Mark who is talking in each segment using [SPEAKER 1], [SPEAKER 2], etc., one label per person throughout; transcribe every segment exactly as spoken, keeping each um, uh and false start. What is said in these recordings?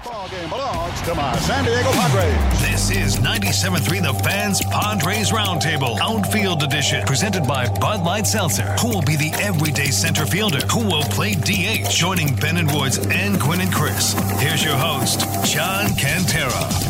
[SPEAKER 1] Ball game belongs to my San Diego Padres.
[SPEAKER 2] This is ninety-seven point three The Fans Padres Roundtable, Outfield Edition, presented by Bud Light Seltzer. Who will be the everyday center fielder? Who will play D H? Joining Ben and Woods and Quinn and Chris. Here's your host, John Cantera.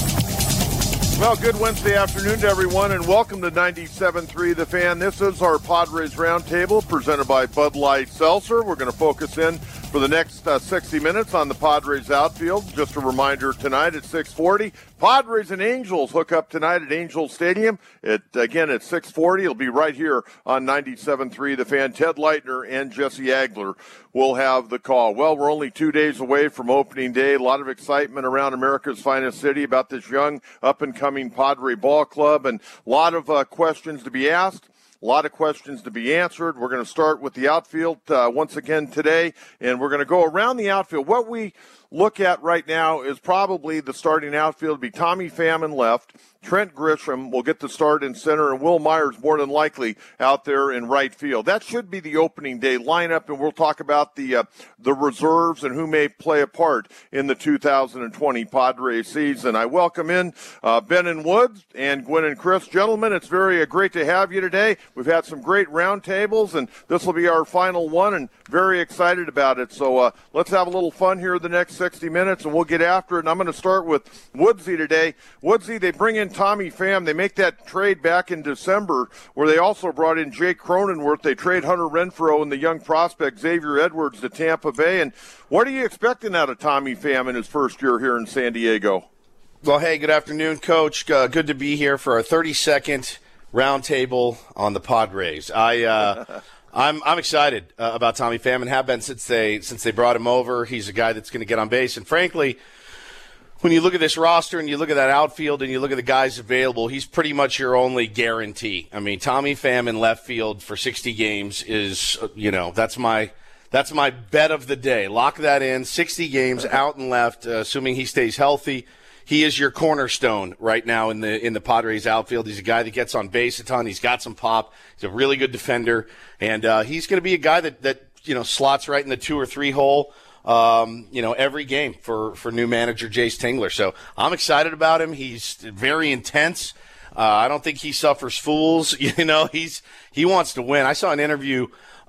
[SPEAKER 3] Well, good Wednesday afternoon to everyone, and welcome to ninety-seven point three The Fan. This is our Padres Roundtable, presented by Bud Light Seltzer. We're going to focus in for the next uh, sixty minutes on the Padres outfield. Just a reminder, tonight at six forty, Padres and Angels hook up tonight at Angel Stadium. It, again, at six forty. It'll be right here on ninety-seven point three The Fan. Ted Leitner and Jesse Agler will have the call. Well, we're only two days away from opening day. A lot of excitement around America's finest city about this young, up-and-coming Padre ball club, and a lot of uh, questions to be asked. A lot of questions to be answered. We're going to start with the outfield uh, once again today, and we're going to go around the outfield. What we look at right now is probably the starting outfield. It'll be Tommy Pham in left. Trent Grisham will get the start in center, and Will Myers more than likely out there in right field. That should be the opening day lineup, and we'll talk about the uh, the reserves and who may play a part in the two thousand twenty Padres season. I welcome in uh, Ben and Woods and Gwen and Chris. Gentlemen, it's very uh, great to have you today. We've had some great roundtables, and this will be our final one, and very excited about it. So uh, let's have a little fun here the next sixty minutes, and we'll get after it. And I'm going to start with Woodsy today. Woodsy, they bring in Tommy Pham. They make that trade back in December where they also brought in Jake Cronenworth. They trade Hunter Renfroe and the young prospect Xavier Edwards to Tampa Bay. And what are you expecting out of Tommy Pham in his first year here in San Diego?
[SPEAKER 4] Well, hey, good afternoon, Coach. Uh, good to be here for our thirty-second roundtable on the Padres. I, uh, I'm I'm excited uh, about Tommy Pham and have been since they since they brought him over. He's a guy that's going to get on base, and frankly, when you look at this roster and you look at that outfield and you look at the guys available, he's pretty much your only guarantee. I mean, Tommy Pham in left field for sixty games is, you know, that's my that's my bet of the day. Lock that in. sixty games out and left, uh, assuming he stays healthy. He is your cornerstone right now in the in the Padres outfield. He's a guy that gets on base a ton. He's got some pop. He's a really good defender, and uh, he's going to be a guy that that you know slots right in the two or three hole. Um, you know, every game for, for new manager Jace Tingler. So I'm excited about him. He's very intense. Uh, I don't think he suffers fools. You know, he's he wants to win. I saw an interview.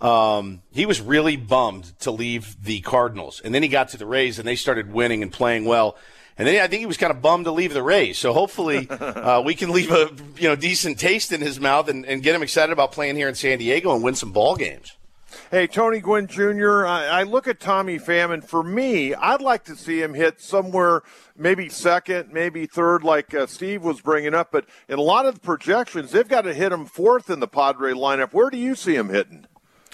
[SPEAKER 4] Um, he was really bummed to leave the Cardinals, and then he got to the Rays, and they started winning and playing well. And then I think he was kind of bummed to leave the Rays. So hopefully uh, we can leave a you know decent taste in his mouth and, and get him excited about playing here in San Diego and win some ball games.
[SPEAKER 3] Hey, Tony Gwynn Junior, I, I look at Tommy Pham, and for me, I'd like to see him hit somewhere maybe second, maybe third, like uh, Steve was bringing up. But in a lot of the projections, they've got to hit him fourth in the Padre lineup. Where do you see him hitting?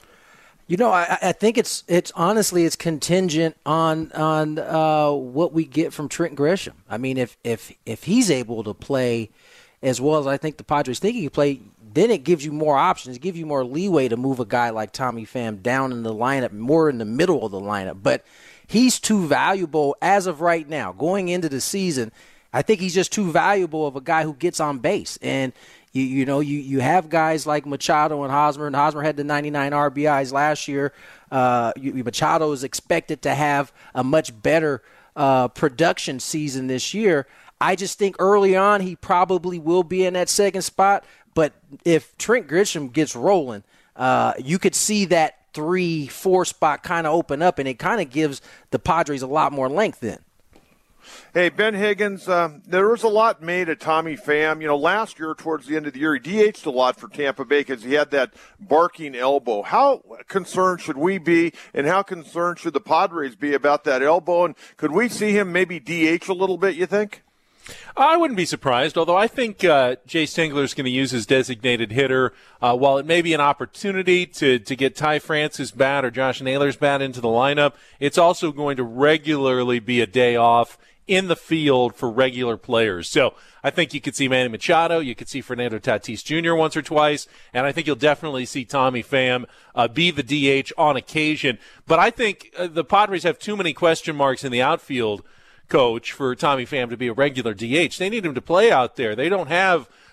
[SPEAKER 5] You know, I, I think it's it's honestly it's contingent on on uh, what we get from Trent Grisham. I mean, if if if he's able to play as well as I think the Padres think he can play, then it gives you more options, it gives you more leeway to move a guy like Tommy Pham down in the lineup, more in the middle of the lineup. But he's too valuable as of right now. Going into the season, I think he's just too valuable of a guy who gets on base. And, you, you know, you, you have guys like Machado and Hosmer, and Hosmer had the ninety-nine R B Is last year. Uh, you, Machado is expected to have a much better uh, production season this year. I just think early on he probably will be in that second spot. But if Trent Grisham gets rolling, uh, you could see that three, four spot kind of open up, and it kind of gives the Padres a lot more length then.
[SPEAKER 3] Hey, Ben Higgins, uh, there was a lot made of Tommy Pham. You know, last year, towards the end of the year, he D H'd a lot for Tampa Bay because he had that barking elbow. How concerned should we be, and how concerned should the Padres be about that elbow? And could we see him maybe D H a little bit, you think?
[SPEAKER 6] I wouldn't be surprised, although I think uh, Jace Tingler is going to use his designated hitter. Uh, while it may be an opportunity to, to get Ty Francis' bat or Josh Naylor's bat into the lineup, it's also going to regularly be a day off in the field for regular players. So I think you could see Manny Machado, you could see Fernando Tatis Junior once or twice, and I think you'll definitely see Tommy Pham uh, be the D H on occasion. But I think uh, the Padres have too many question marks in the outfield, Coach, for Tommy Pham to be a regular D H. They need him to play out there. They don't have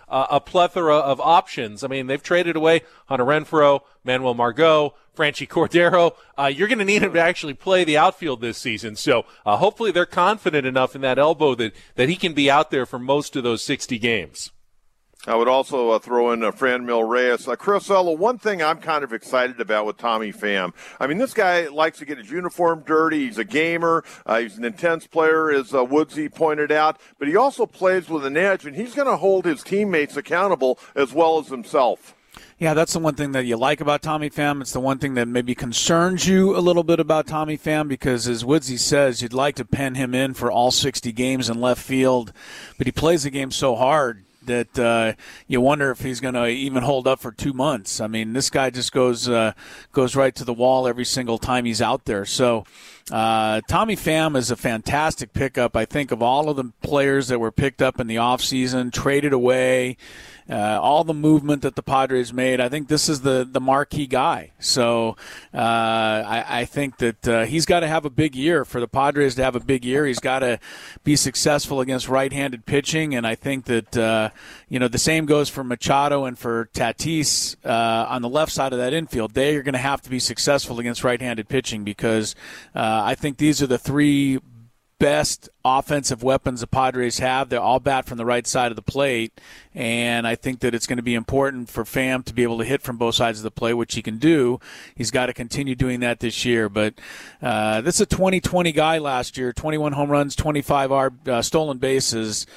[SPEAKER 6] uh, a plethora of options. I mean, they've traded away Hunter Renfroe, Manuel Margot, Franchi Cordero. Uh, you're going to need him to actually play the outfield this season. So uh, hopefully they're confident enough in that elbow that, that he can be out there for most of those sixty games.
[SPEAKER 3] I would also uh, throw in uh, Franmil Reyes. Uh, Chris Ello, one thing I'm kind of excited about with Tommy Pham, I mean, this guy likes to get his uniform dirty. He's a gamer. Uh, he's an intense player, as uh, Woodsy pointed out. But he also plays with an edge, and he's going to hold his teammates accountable as well as himself.
[SPEAKER 7] Yeah, that's the one thing that you like about Tommy Pham. It's the one thing that maybe concerns you a little bit about Tommy Pham because, as Woodsy says, you'd like to pen him in for all sixty games in left field, but he plays the game so hard that uh, you wonder if he's going to even hold up for two months. I mean, this guy just goes uh, goes right to the wall every single time he's out there. So uh, Tommy Pham is a fantastic pickup. I think of all of the players that were picked up in the offseason, traded away, uh, all the movement that the Padres made, I think this is the, the marquee guy. So uh, I, I think that uh, he's got to have a big year. For the Padres to have a big year, he's got to be successful against right-handed pitching, and I think that uh, you know the same goes for Machado and for Tatis uh, on the left side of that infield. They are going to have to be successful against right-handed pitching because uh, I think these are the three best offensive weapons the Padres have. They're all bat from the right side of the plate, and I think that it's going to be important for Pham to be able to hit from both sides of the plate, which he can do. He's got to continue doing that this year. But uh, this is a twenty twenty guy last year, twenty-one home runs, twenty-five R, uh, stolen bases.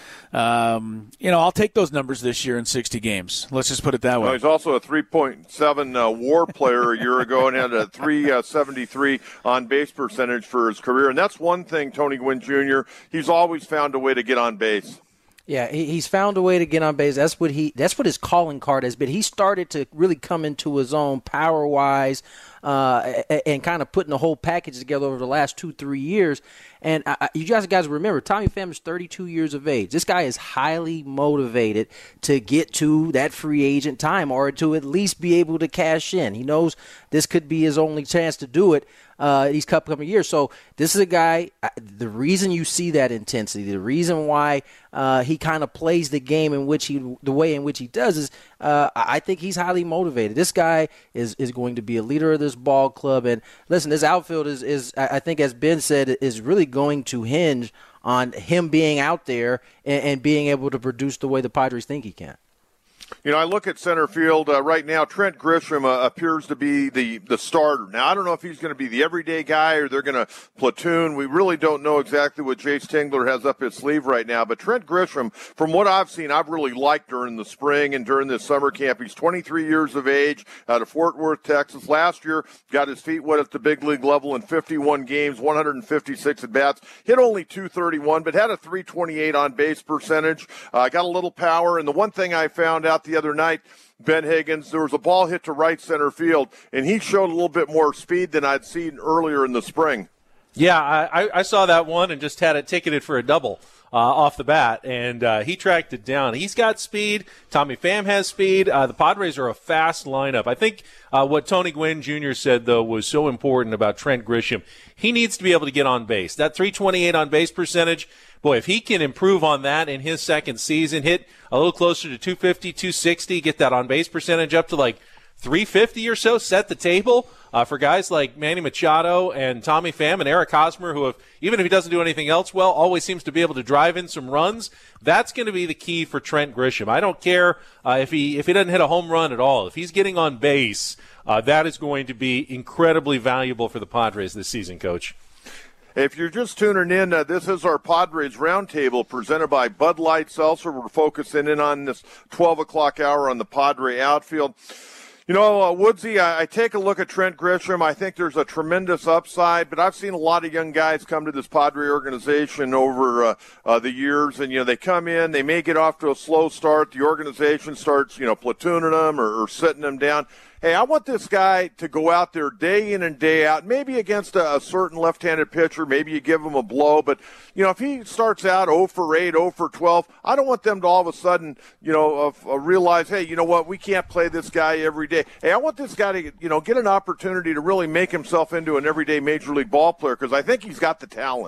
[SPEAKER 7] Um, you know, I'll take those numbers this year in sixty games. Let's just put it that way.
[SPEAKER 3] Well, he's also a three point seven uh, WAR player a year ago and had a three seventy-three on-base percentage for his career. And that's one thing, Tony Gwynn Junior, he's always found a way to get on base.
[SPEAKER 5] Yeah, he, he's found a way to get on base. That's what he. That's what his calling card has been. He started to really come into his own power-wise uh, and, and kind of putting the whole package together over the last two, three years. And I, you guys, guys remember, Tommy Pham is thirty-two years of age. This guy is highly motivated to get to that free agent time or to at least be able to cash in. He knows this could be his only chance to do it uh, these couple of years. So this is a guy, the reason you see that intensity, the reason why uh, he kind of plays the game in which he, the way in which he does is uh, I think he's highly motivated. This guy is, is going to be a leader of this ball club. And listen, this outfield is, is I think, as Ben said, is really going to hinge on him being out there and, and being able to produce the way the Padres think he can.
[SPEAKER 3] You know, I look at center field uh, right now. Trent Grisham uh, appears to be the, the starter. Now, I don't know if he's going to be the everyday guy or they're going to platoon. We really don't know exactly what Jay Stingler has up his sleeve right now. But Trent Grisham, from what I've seen, I've really liked during the spring and during this summer camp. He's twenty-three years of age, out of Fort Worth, Texas. Last year, got his feet wet at the big league level in fifty-one games, one hundred fifty-six at-bats. Hit only two thirty-one, but had a three twenty-eight on-base percentage. Uh, got a little power. And the one thing I found out the other night, Ben Higgins, there was a ball hit to right center field, and he showed a little bit more speed than I'd seen earlier in the spring.
[SPEAKER 6] Yeah, I, I saw that one and just had it ticketed for a double uh, off the bat, and uh, he tracked it down. He's got speed. Tommy Pham has speed. Uh, the Padres are a fast lineup. I think uh, what Tony Gwynn Junior said, though, was so important about Trent Grisham. He needs to be able to get on base. That three twenty-eight on base percentage, boy, if he can improve on that in his second season, hit a little closer to two fifty, two sixty, get that on base percentage up to like three fifty or so, set the table uh, for guys like Manny Machado and Tommy Pham and Eric Hosmer, who, have, even if he doesn't do anything else well, always seems to be able to drive in some runs. That's going to be the key for Trent Grisham. I don't care uh, if he if he doesn't hit a home run at all. If he's getting on base, uh, that is going to be incredibly valuable for the Padres this season, Coach.
[SPEAKER 3] If you're just tuning in, uh, this is our Padres Roundtable presented by Bud Light Seltzer. We're focusing in on this twelve o'clock hour on the Padre outfield. You know, uh, Woodsy, I, I take a look at Trent Grisham. I think there's a tremendous upside, but I've seen a lot of young guys come to this Padre organization over uh, uh, the years, and, you know, they come in, they may get off to a slow start. The organization starts, you know, platooning them or, or sitting them down. Hey, I want this guy to go out there day in and day out, maybe against a, a certain left-handed pitcher. Maybe you give him a blow. But, you know, if he starts out oh for eight, oh for twelve, I don't want them to all of a sudden, you know, uh, uh, realize, hey, you know what, we can't play this guy every day. Hey, I want this guy to, you know, get an opportunity to really make himself into an everyday major league ball player because I think he's got the talent.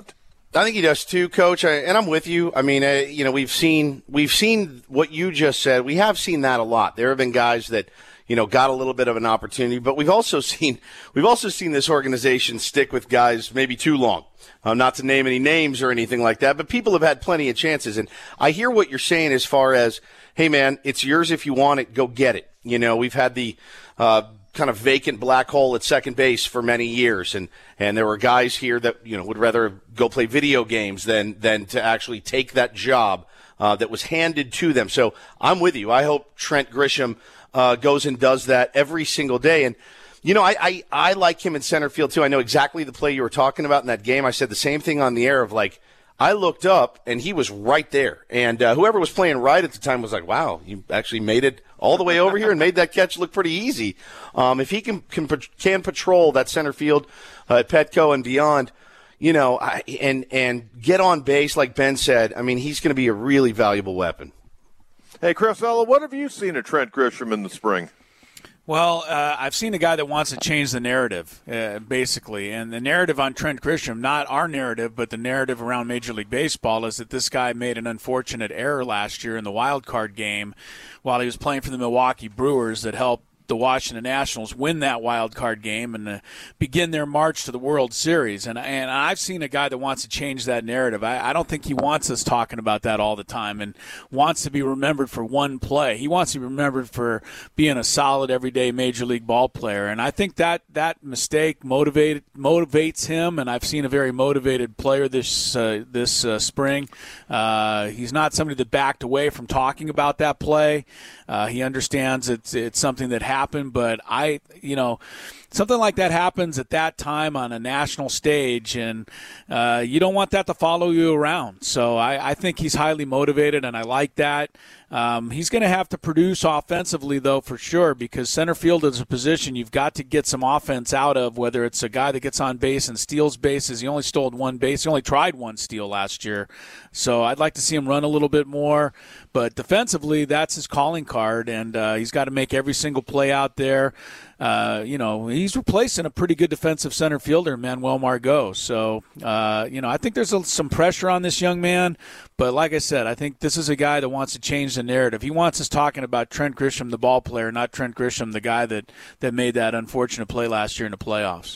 [SPEAKER 4] I think he does too, Coach, I, and I'm with you. I mean, uh, you know, we've seen we've seen what you just said. We have seen that a lot. There have been guys that, you know, got a little bit of an opportunity, but we've also seen we've also seen this organization stick with guys maybe too long. Uh, not to name any names or anything like that, but people have had plenty of chances. And I hear what you're saying as far as, hey, man, it's yours if you want it, go get it. You know, we've had the uh, kind of vacant black hole at second base for many years, and, and there were guys here that, you know, would rather go play video games than than to actually take that job uh, that was handed to them. So I'm with you. I hope Trent Grisham uh, goes and does that every single day. And you know, I, I, I like him in center field, too. I know exactly the play you were talking about in that game. I said the same thing on the air of, like, I looked up, and he was right there. And uh, whoever was playing right at the time was like, wow, you actually made it all the way over here and made that catch look pretty easy. Um, if he can, can can patrol that center field uh, at Petco and beyond, you know, I, and, and get on base, like Ben said, I mean, he's going to be a really valuable weapon.
[SPEAKER 3] Hey, Chris Ella, what have you seen of Trent Grisham in the spring?
[SPEAKER 7] Well, uh, I've seen a guy that wants to change the narrative, uh, basically. And the narrative on Trent Grisham, not our narrative, but the narrative around Major League Baseball, is that this guy made an unfortunate error last year in the wild card game while he was playing for the Milwaukee Brewers that helped the Washington Nationals win that wild card game and uh, begin their march to the World Series. And and I've seen a guy that wants to change that narrative. I, I don't think he wants us talking about that all the time and wants to be remembered for one play. He wants to be remembered for being a solid, everyday Major League ball player. And I think that that mistake motivated motivates him. And I've seen a very motivated player this uh, this uh, spring. Uh, he's not somebody that backed away from talking about that play. Uh, he understands it's it's something that happened, but I, you know, something like that happens at that time on a national stage, and uh, you don't want that to follow you around. So I, I think he's highly motivated, and I like that. Um, he's going to have to produce offensively, though, for sure, because center field is a position you've got to get some offense out of, whether it's a guy that gets on base and steals bases. He only stole one base. He only tried one steal last year. So I'd like to see him run a little bit more. But defensively, that's his calling card, and uh, he's got to make every single play out there. Uh, you know, he's replacing a pretty good defensive center fielder, Manuel Margot. So, uh, you know, I think there's a, some pressure on this young man. But like I said, I think this is a guy that wants to change the narrative. He wants us talking about Trent Grisham, the ball player, not Trent Grisham, the guy that, that made that unfortunate play last year in the playoffs.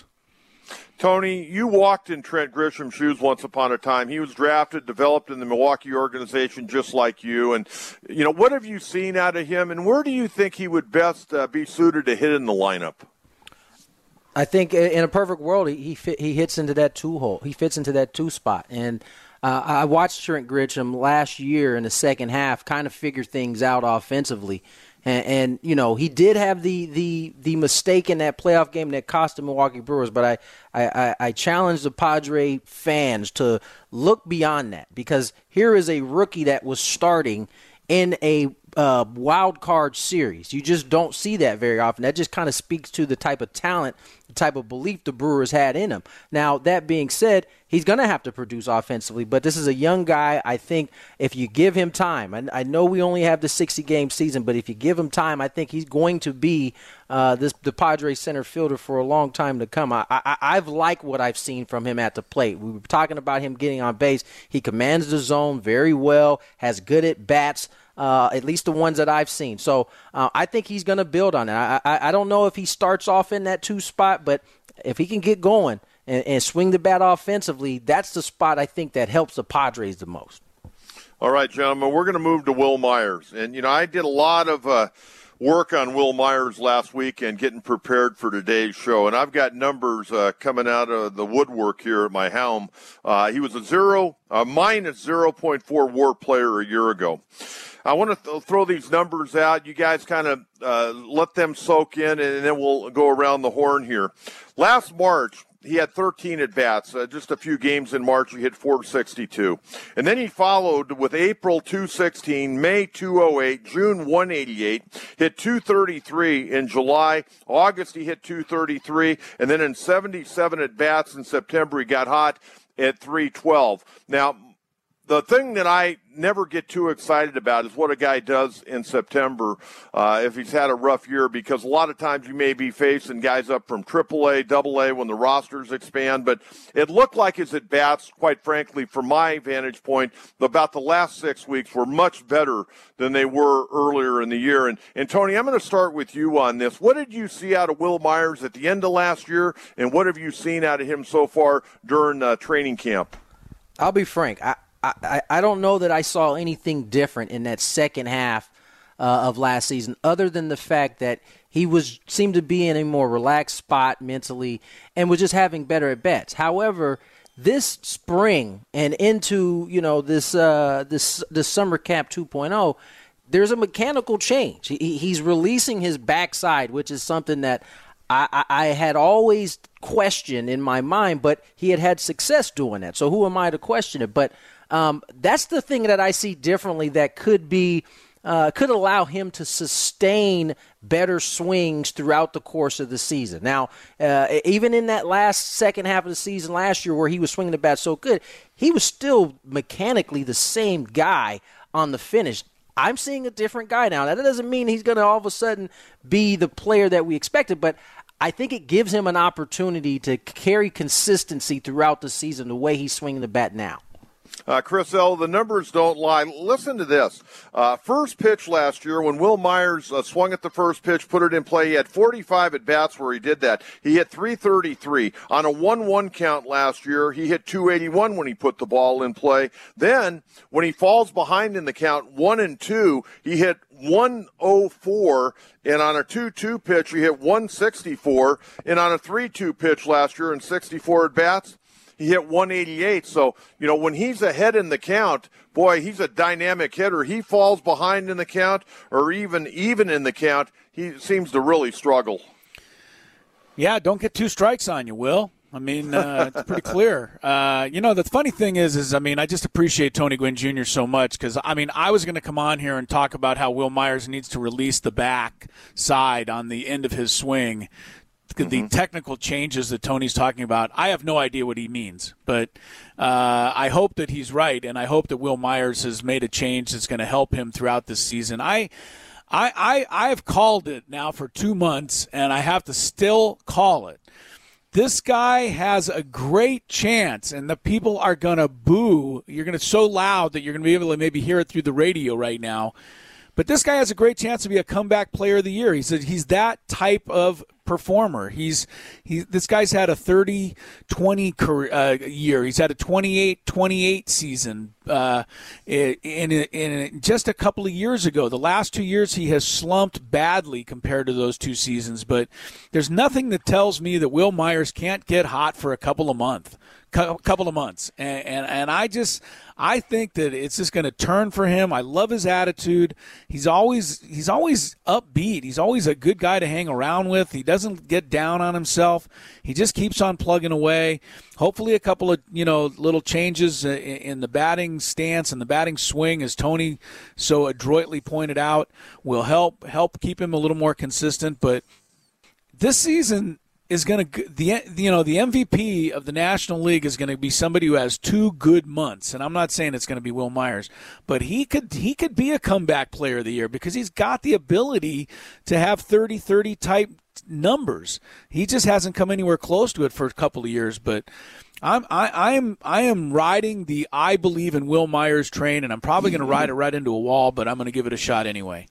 [SPEAKER 3] Tony, you walked in Trent Grisham's shoes once upon a time. He was drafted, developed in the Milwaukee organization just like you. And, you know, what have you seen out of him, and where do you think he would best uh, be suited to hit in the lineup?
[SPEAKER 5] I think in a perfect world, he he, fit, he hits into that two hole. He fits into that two spot. And uh, I watched Trent Grisham last year in the second half kind of figure things out offensively. And, and, you know, he did have the, the, the mistake in that playoff game that cost the Milwaukee Brewers, but I, I, I challenge the Padre fans to look beyond that, because here is a rookie that was starting in a uh, wild card series. You just don't see that very often. That just kind of speaks to the type of talent, the type of belief the Brewers had in him. Now, that being said, he's going to have to produce offensively, but this is a young guy. I think if you give him time, and I know we only have the sixty-game season, but if you give him time, I think he's going to be uh, this the Padres center fielder for a long time to come. I, I, I've liked what I've seen from him at the plate. We were talking about him getting on base. He commands the zone very well, has good at bats. Uh, at least the ones that I've seen. So uh, I think he's going to build on it. I, I I don't know if he starts off in that two spot, but if he can get going and, and swing the bat offensively, that's the spot I think that helps the Padres the most.
[SPEAKER 3] All right, gentlemen, we're going to move to Wil Myers. And, you know, I did a lot of uh, work on Wil Myers last week and getting prepared for today's show. And I've got numbers uh, coming out of the woodwork here at my helm. Uh, he was a zero, a minus zero point four W A R player a year ago. I want to th- throw these numbers out. You guys kind of uh, let them soak in, and then we'll go around the horn here. Last March, he had thirteen at-bats. Uh, just a few games in March, he hit four sixty-two. And then he followed with April two sixteen, May two oh eight, June one eighty-eight, hit two thirty-three in July. August, he hit two thirty-three. And then in seventy-seven at-bats in September, he got hot at three twelve. Now, the thing that I never get too excited about is what a guy does in September uh, if he's had a rough year, because a lot of times you may be facing guys up from triple A, double A when the rosters expand. But it looked like his at-bats, quite frankly, from my vantage point, about the last six weeks were much better than they were earlier in the year. And, and Tony, I'm going to start with you on this. What did you see out of Wil Myers at the end of last year, and what have you seen out of him so far during uh, training camp?
[SPEAKER 5] I'll be frank. I, I, I don't know that I saw anything different in that second half uh, of last season, other than the fact that he was seemed to be in a more relaxed spot mentally and was just having better at bats. However, this spring and into you know this uh, this this summer camp two point oh, there's a mechanical change. He, he's releasing his backside, which is something that I, I, I had always questioned in my mind, but he had had success doing that. So who am I to question it? But Um, that's the thing that I see differently that could be uh, could allow him to sustain better swings throughout the course of the season. Now, uh, even in that last second half of the season last year where he was swinging the bat so good, he was still mechanically the same guy on the finish. I'm seeing a different guy now. That doesn't mean he's going to all of a sudden be the player that we expected, but I think it gives him an opportunity to carry consistency throughout the season the way he's swinging the bat now.
[SPEAKER 3] Uh, Chris L., the numbers don't lie. Listen to this. Uh, first pitch last year, when Wil Myers uh, swung at the first pitch, put it in play, he had forty-five at-bats where he did that. He hit three thirty-three. On a one one count last year, he hit two eighty-one when he put the ball in play. Then, when he falls behind in the count, one and two, he hit one oh four, and on a two two pitch, he hit one sixty-four, and on a three two pitch last year in sixty-four at-bats, he hit one eighty-eight. So, you know, when he's ahead in the count, boy, he's a dynamic hitter. He falls behind in the count or even even in the count, he seems to really struggle.
[SPEAKER 7] Yeah, don't get two strikes on you, Will. I mean, uh, it's pretty clear. Uh, you know, the funny thing is, is I mean, I just appreciate Tony Gwynn Junior so much because, I mean, I was going to come on here and talk about how Wil Myers needs to release the back side on the end of his swing. The mm-hmm. technical changes that Tony's talking about, I have no idea what he means. But uh, I hope that he's right, and I hope that Wil Myers has made a change that's going to help him throughout this season. I, I, I, I've called it now for two months, and I have to still call it. This guy has a great chance, and the people are going to boo. You're going to so loud that you're going to be able to maybe hear it through the radio right now. But this guy has a great chance to be a comeback player of the year. He's a, he's that type of performer. He's he. This guy's had a thirty twenty career, uh, year. He's had a twenty-eight twenty-eight season. Uh, in, in, in just a couple of years ago, the last two years he has slumped badly compared to those two seasons. But there's nothing that tells me that Wil Myers can't get hot for a couple of months. couple of months and, and and I just I think that it's just going to turn for him. I love his attitude. He's always he's always upbeat. He's always a good guy to hang around with. He doesn't get down on himself. He just keeps on plugging away. Hopefully a couple of, you know, little changes in the batting stance and the batting swing, as Tony so adroitly pointed out, will help help keep him a little more consistent. But this season is going to the you know the M V P of the National League is going to be somebody who has two good months, and I'm not saying it's going to be Wil Myers, but he could he could be a comeback player of the year because he's got the ability to have thirty thirty type numbers. He just hasn't come anywhere close to it for a couple of years, but I'm I, I am I am riding the I believe in Wil Myers train, and I'm probably going to ride it right into a wall, but I'm going to give it a shot anyway.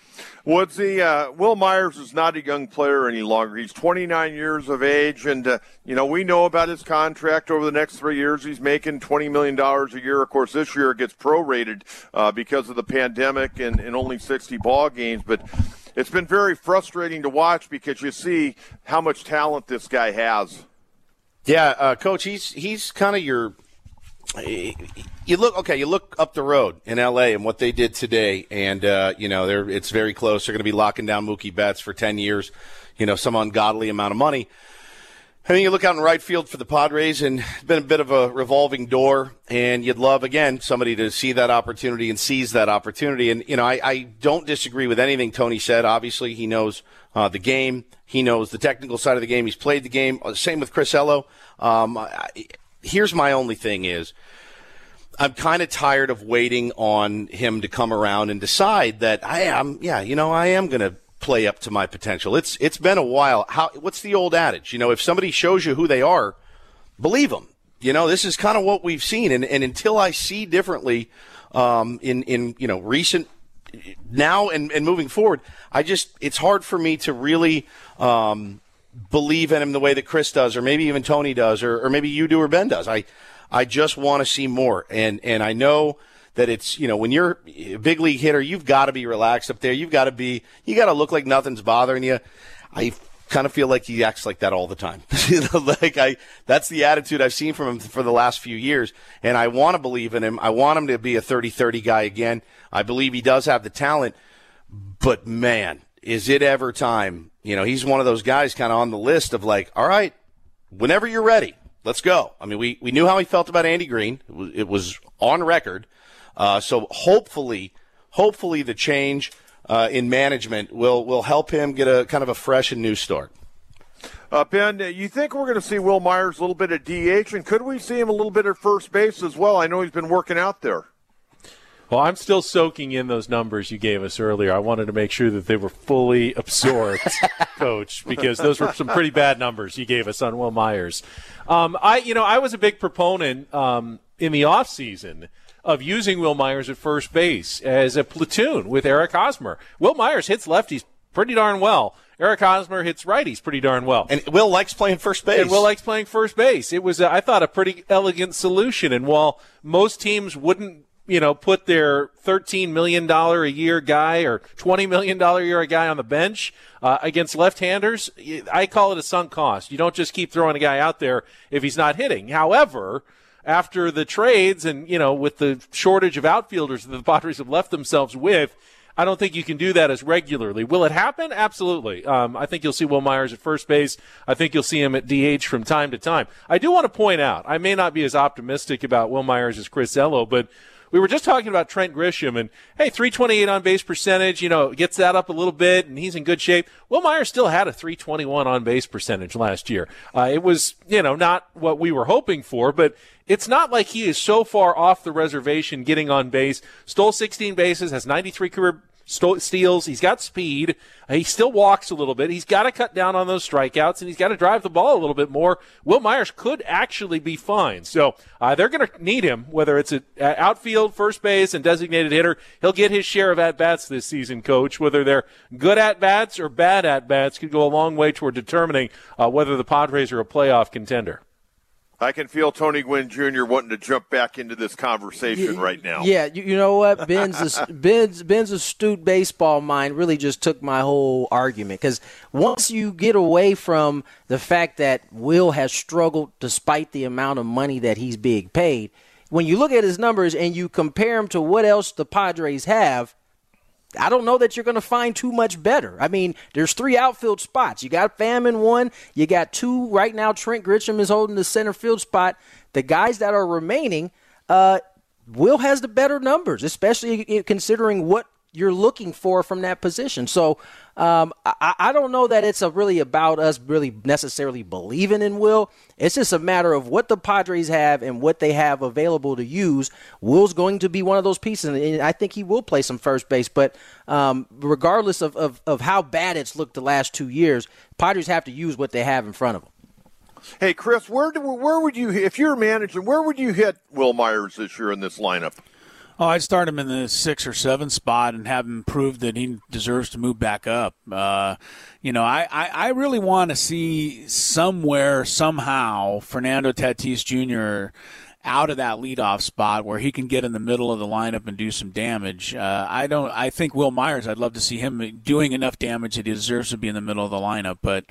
[SPEAKER 3] Woodsy, uh, Wil Myers is not a young player any longer. He's twenty-nine years of age, and, uh, you know, we know about his contract over the next three years. He's making twenty million dollars a year. Of course, this year it gets prorated uh, because of the pandemic and, and only sixty ball games. But it's been very frustrating to watch because you see how much talent this guy has.
[SPEAKER 4] Yeah, uh, Coach, he's he's kind of your – you look okay. You look up the road in L A and what they did today, and uh, you know they're it's very close. They're going to be locking down Mookie Betts for ten years, you know, some ungodly amount of money. And then you look out in right field for the Padres, and it's been a bit of a revolving door. And you'd love again somebody to see that opportunity and seize that opportunity. And you know, I, I don't disagree with anything Tony said. Obviously, he knows uh, the game. He knows the technical side of the game. He's played the game. Same with Chris Ello. Um, I, Here's my only thing is, I'm kind of tired of waiting on him to come around and decide that I am, yeah, you know, I am going to play up to my potential. It's it's been a while. How what's the old adage? You know, if somebody shows you who they are, believe them. You know, this is kind of what we've seen, and, and until I see differently um, in in you know recent now and, and moving forward, I just it's hard for me to really um, believe in him the way that Chris does, or maybe even Tony does, or, or maybe you do, or Ben does. I I just want to see more, and and I know that it's, you know, when you're a big league hitter, you've got to be relaxed up there. You've got to be, you got to look like nothing's bothering you. I kind of feel like he acts like that all the time. you know, like I, that's the attitude I've seen from him for the last few years. And I want to believe in him. I want him to be a thirty thirty guy again. I believe he does have the talent, but man, is it ever time? You know, he's one of those guys kind of on the list of like, all right, whenever you're ready, let's go. I mean, we, we knew how he felt about Andy Green. It was, it was on record. Uh, so hopefully, hopefully the change uh, in management will, will help him get a kind of a fresh and new start.
[SPEAKER 3] Uh, Ben, you think we're going to see Will Myers a little bit at D H, and could we see him a little bit at first base as well? I know he's been working out there.
[SPEAKER 6] Well, I'm still soaking in those numbers you gave us earlier. I wanted to make sure that they were fully absorbed, Coach, because those were some pretty bad numbers you gave us on Will Myers. Um, I, you know, I was a big proponent um, in the offseason of using Will Myers at first base as a platoon with Eric Hosmer. Will Myers hits lefties pretty darn well. Eric Hosmer hits righties pretty darn well.
[SPEAKER 4] And Will likes playing first base.
[SPEAKER 6] And Will likes playing first base. It was, uh, I thought, a pretty elegant solution. And while most teams wouldn't, you know, put their thirteen million dollars a year guy or twenty million dollars a year guy on the bench uh, against left-handers, I call it a sunk cost. You don't just keep throwing a guy out there if he's not hitting. However, after the trades and, you know, with the shortage of outfielders that the Padres have left themselves with, I don't think you can do that as regularly. Will it happen? Absolutely. Um, I think you'll see Will Myers at first base. I think you'll see him at D H from time to time. I do want to point out, I may not be as optimistic about Will Myers as Chris Ello, but we were just talking about Trent Grisham, and, hey, three twenty-eight on-base percentage, you know, gets that up a little bit, and he's in good shape. Will Myers still had a three twenty-one on-base percentage last year. Uh, it was, you know, not what we were hoping for, but it's not like he is so far off the reservation getting on base. Stole sixteen bases, has ninety-three career steals. He's got speed. He still walks a little bit. He's got to cut down on those strikeouts, and he's got to drive the ball a little bit more. Will Myers could actually be fine. So uh, they're going to need him, whether it's at outfield, first base, and designated hitter. He'll get his share of at-bats this season, Coach. Whether they're good at-bats or bad at-bats could go a long way toward determining uh, whether the Padres are a playoff contender.
[SPEAKER 3] I can feel Tony Gwynn Junior wanting to jump back into this conversation
[SPEAKER 5] yeah,
[SPEAKER 3] right now.
[SPEAKER 5] Yeah, you, you know what? Ben's, Ben's, Ben's astute baseball mind really just took my whole argument. Because once you get away from the fact that Will has struggled despite the amount of money that he's being paid, when you look at his numbers and you compare him to what else the Padres have, I don't know that you're going to find too much better. I mean, there's three outfield spots. You got Pham in one. You got two. Right now, Trent Grisham is holding the center field spot. The guys that are remaining, uh, Will has the better numbers, especially considering what you're looking for from that position. So um, I, I don't know that it's a really about us really necessarily believing in Will. It's just a matter of what the Padres have and what they have available to use. Will's going to be one of those pieces, and I think he will play some first base. But um, regardless of, of, of how bad it's looked the last two years, Padres have to use what they have in front of them.
[SPEAKER 3] Hey, Chris, where do, where would you, if you're a manager, where would you hit Will Myers this year in this lineup?
[SPEAKER 7] Oh, I'd start him in the six or seven spot and have him prove that he deserves to move back up. Uh, you know, I, I, I really want to see somewhere, somehow, Fernando Tatis Junior out of that leadoff spot where he can get in the middle of the lineup and do some damage. Uh, I don't. I think Will Myers, I'd love to see him doing enough damage that he deserves to be in the middle of the lineup. But,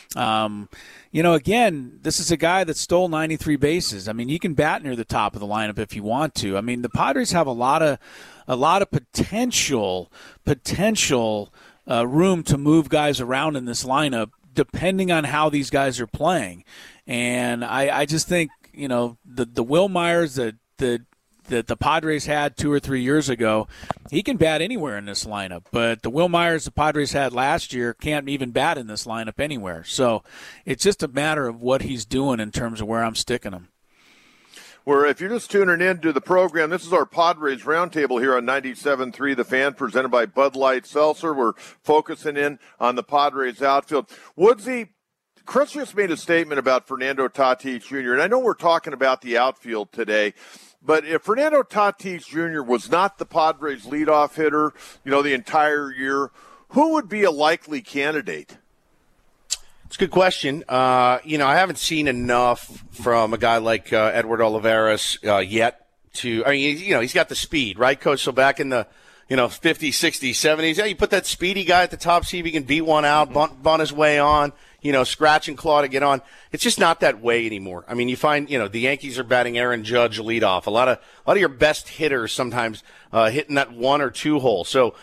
[SPEAKER 7] um, you know, again, this is a guy that stole ninety-three bases. I mean, you can bat near the top of the lineup if you want to. I mean, the Padres have a lot of a lot of potential potential uh, room to move guys around in this lineup, depending on how these guys are playing. And I, I just think, you know, the the Will Myers that the that the Padres had two or three years ago, he can bat anywhere in this lineup. But the Will Myers the Padres had last year can't even bat in this lineup anywhere. So it's just a matter of what he's doing in terms of where I'm sticking him.
[SPEAKER 3] Where if you're just tuning in to the program, this is our Padres Roundtable here on ninety-seven point three The Fan, presented by Bud Light Seltzer. We're focusing in on the Padres outfield. Woodsy, Chris just made a statement about Fernando Tatis Junior, and I know we're talking about the outfield today, but if Fernando Tatis Junior was not the Padres' leadoff hitter, you know, the entire year, who would be a likely candidate?
[SPEAKER 4] It's a good question. Uh, you know, I haven't seen enough from a guy like uh, Edward Olivares uh, yet to, I mean, you know, he's got the speed, right, Coach? So back in the, you know, fifties, sixties, seventies, yeah, you put that speedy guy at the top, see if he can beat one out, bunt, bunt his way on, you know, scratch and claw to get on. It's just not that way anymore. I mean, you find, you know, the Yankees are batting Aaron Judge leadoff. A lot of, a lot of your best hitters sometimes uh, hitting that one or two hole. So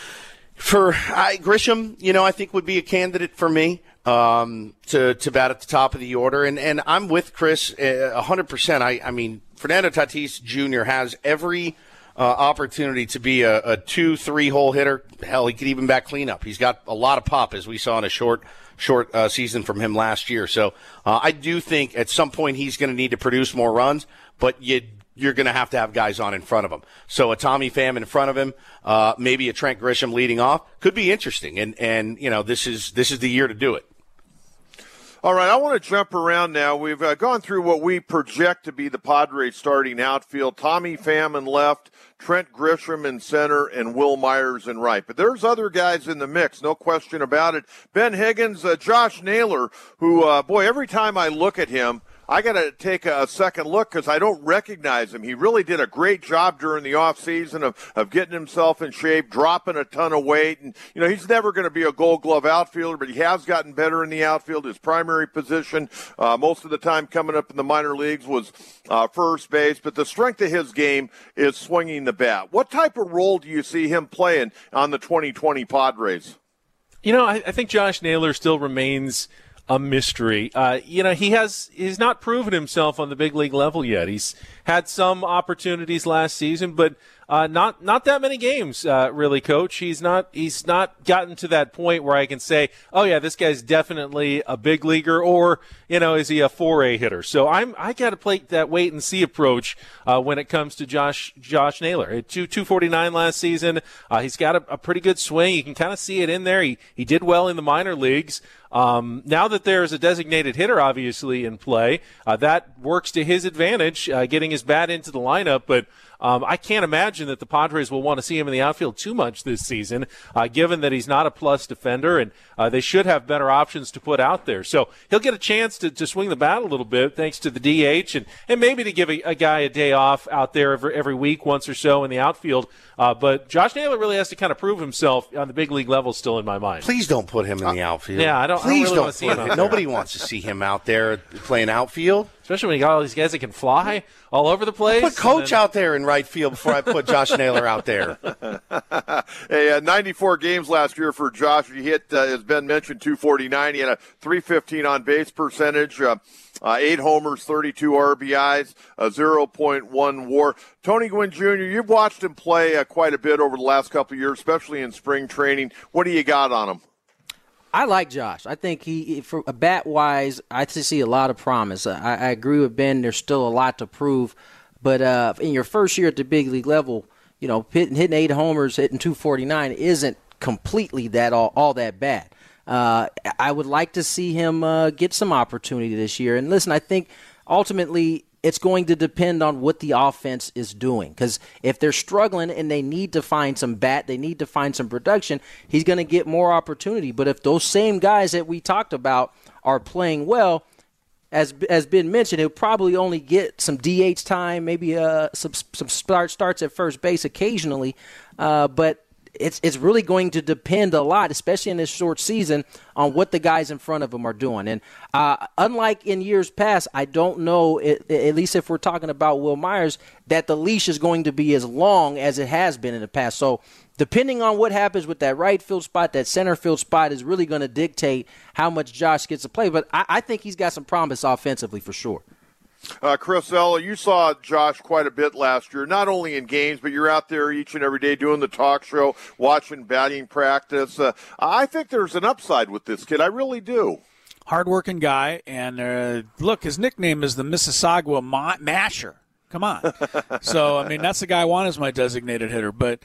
[SPEAKER 4] for I, Grisham, you know, I think would be a candidate for me. Um, to, to bat at the top of the order. And, and I'm with Chris uh, one hundred percent. I, I mean, Fernando Tatis Junior has every uh, opportunity to be a, a two, three-hole hitter. Hell, he could even bat cleanup. He's got a lot of pop, as we saw in a short short uh, season from him last year. So uh, I do think at some point he's going to need to produce more runs, but you you're going to have to have guys on in front of him. So a Tommy Pham in front of him, uh, maybe a Trent Grisham leading off, could be interesting. And, and you know, this is this is the year to do it.
[SPEAKER 3] All right, I want to jump around now. We've uh, gone through what we project to be the Padres starting outfield. Tommy Pham in left, Trent Grisham in center, and Will Myers in right. But there's other guys in the mix, no question about it. Ben Higgins, uh, Josh Naylor, who, uh, boy, every time I look at him, I got to take a, a second look because I don't recognize him. He really did a great job during the offseason of, of getting himself in shape, dropping a ton of weight. And, you know, he's never going to be a gold glove outfielder, but he has gotten better in the outfield. His primary position, uh, most of the time coming up in the minor leagues, was uh, first base. But the strength of his game is swinging the bat. What type of role do you see him playing on the twenty twenty Padres?
[SPEAKER 6] You know, I, I think Josh Naylor still remains a mystery. Uh, you know, he has he's not proven himself on the big league level yet. He's had some opportunities last season, but uh, not not that many games, uh, really, Coach. He's not he's not gotten to that point where I can say, oh yeah, this guy's definitely a big leaguer, or you know, is he a four A hitter? So I'm I got to play that wait and see approach uh, when it comes to Josh Josh Naylor. At two forty-nine last season, uh, he's got a, a pretty good swing. You can kind of see it in there. He he did well in the minor leagues. Um, now that there's a designated hitter obviously in play, uh, that works to his advantage, uh, getting his bat into the lineup. But um, I can't imagine that the Padres will want to see him in the outfield too much this season, uh, given that he's not a plus defender, and uh, they should have better options to put out there. So he'll get a chance to, to swing the bat a little bit thanks to the D H, and, and maybe to give a, a guy a day off out there every, every week, once or so in the outfield. Uh, but Josh Naylor really has to kind of prove himself on the big league level still in my mind.
[SPEAKER 4] Please don't put him in the outfield.
[SPEAKER 6] Yeah, I don't,
[SPEAKER 4] Please
[SPEAKER 6] I don't really
[SPEAKER 4] don't
[SPEAKER 6] want to see him out there.
[SPEAKER 4] Nobody wants to see him out there playing outfield.
[SPEAKER 6] Especially when you got all these guys that can fly all over the place.
[SPEAKER 4] Put Coach
[SPEAKER 6] then...
[SPEAKER 4] out there in right field before I put Josh Naylor out there.
[SPEAKER 3] Hey, uh, ninety-four games last year for Josh. He hit, uh, as Ben mentioned, two forty-nine. He had a three fifteen on base percentage, uh, uh, eight homers, thirty-two R B Is, a zero point one WAR. Tony Gwynn Junior, you've watched him play uh, quite a bit over the last couple of years, especially in spring training. What do you got on him?
[SPEAKER 5] I like Josh. I think he, for a bat-wise, I see a lot of promise. I, I agree with Ben. There's still a lot to prove. But uh, in your first year at the big league level, you know, hitting, hitting eight homers, hitting two forty-nine isn't completely that all, all that bad. Uh, I would like to see him uh, get some opportunity this year. And listen, I think ultimately it's going to depend on what the offense is doing. Because if they're struggling and they need to find some bat, they need to find some production, he's going to get more opportunity. But if those same guys that we talked about are playing well, as has been mentioned, he'll probably only get some D H time, maybe uh, some some start starts at first base occasionally. Uh, but it's it's really going to depend a lot, especially in this short season, on what the guys in front of him are doing. And uh, unlike in years past, I don't know, it, at least if we're talking about Will Myers, that the leash is going to be as long as it has been in the past. So depending on what happens with that right field spot, that center field spot is really going to dictate how much Josh gets to play. But I, I think he's got some promise offensively for sure.
[SPEAKER 3] Uh, Chris Ella, you saw Josh quite a bit last year, not only in games, but you're out there each and every day doing the talk show, watching batting practice. Uh, I think there's an upside with this kid. I really do.
[SPEAKER 7] Hardworking guy, and uh, look, his nickname is the Mississauga Ma- Masher. Come on. So, I mean, that's the guy I want as my designated hitter. But,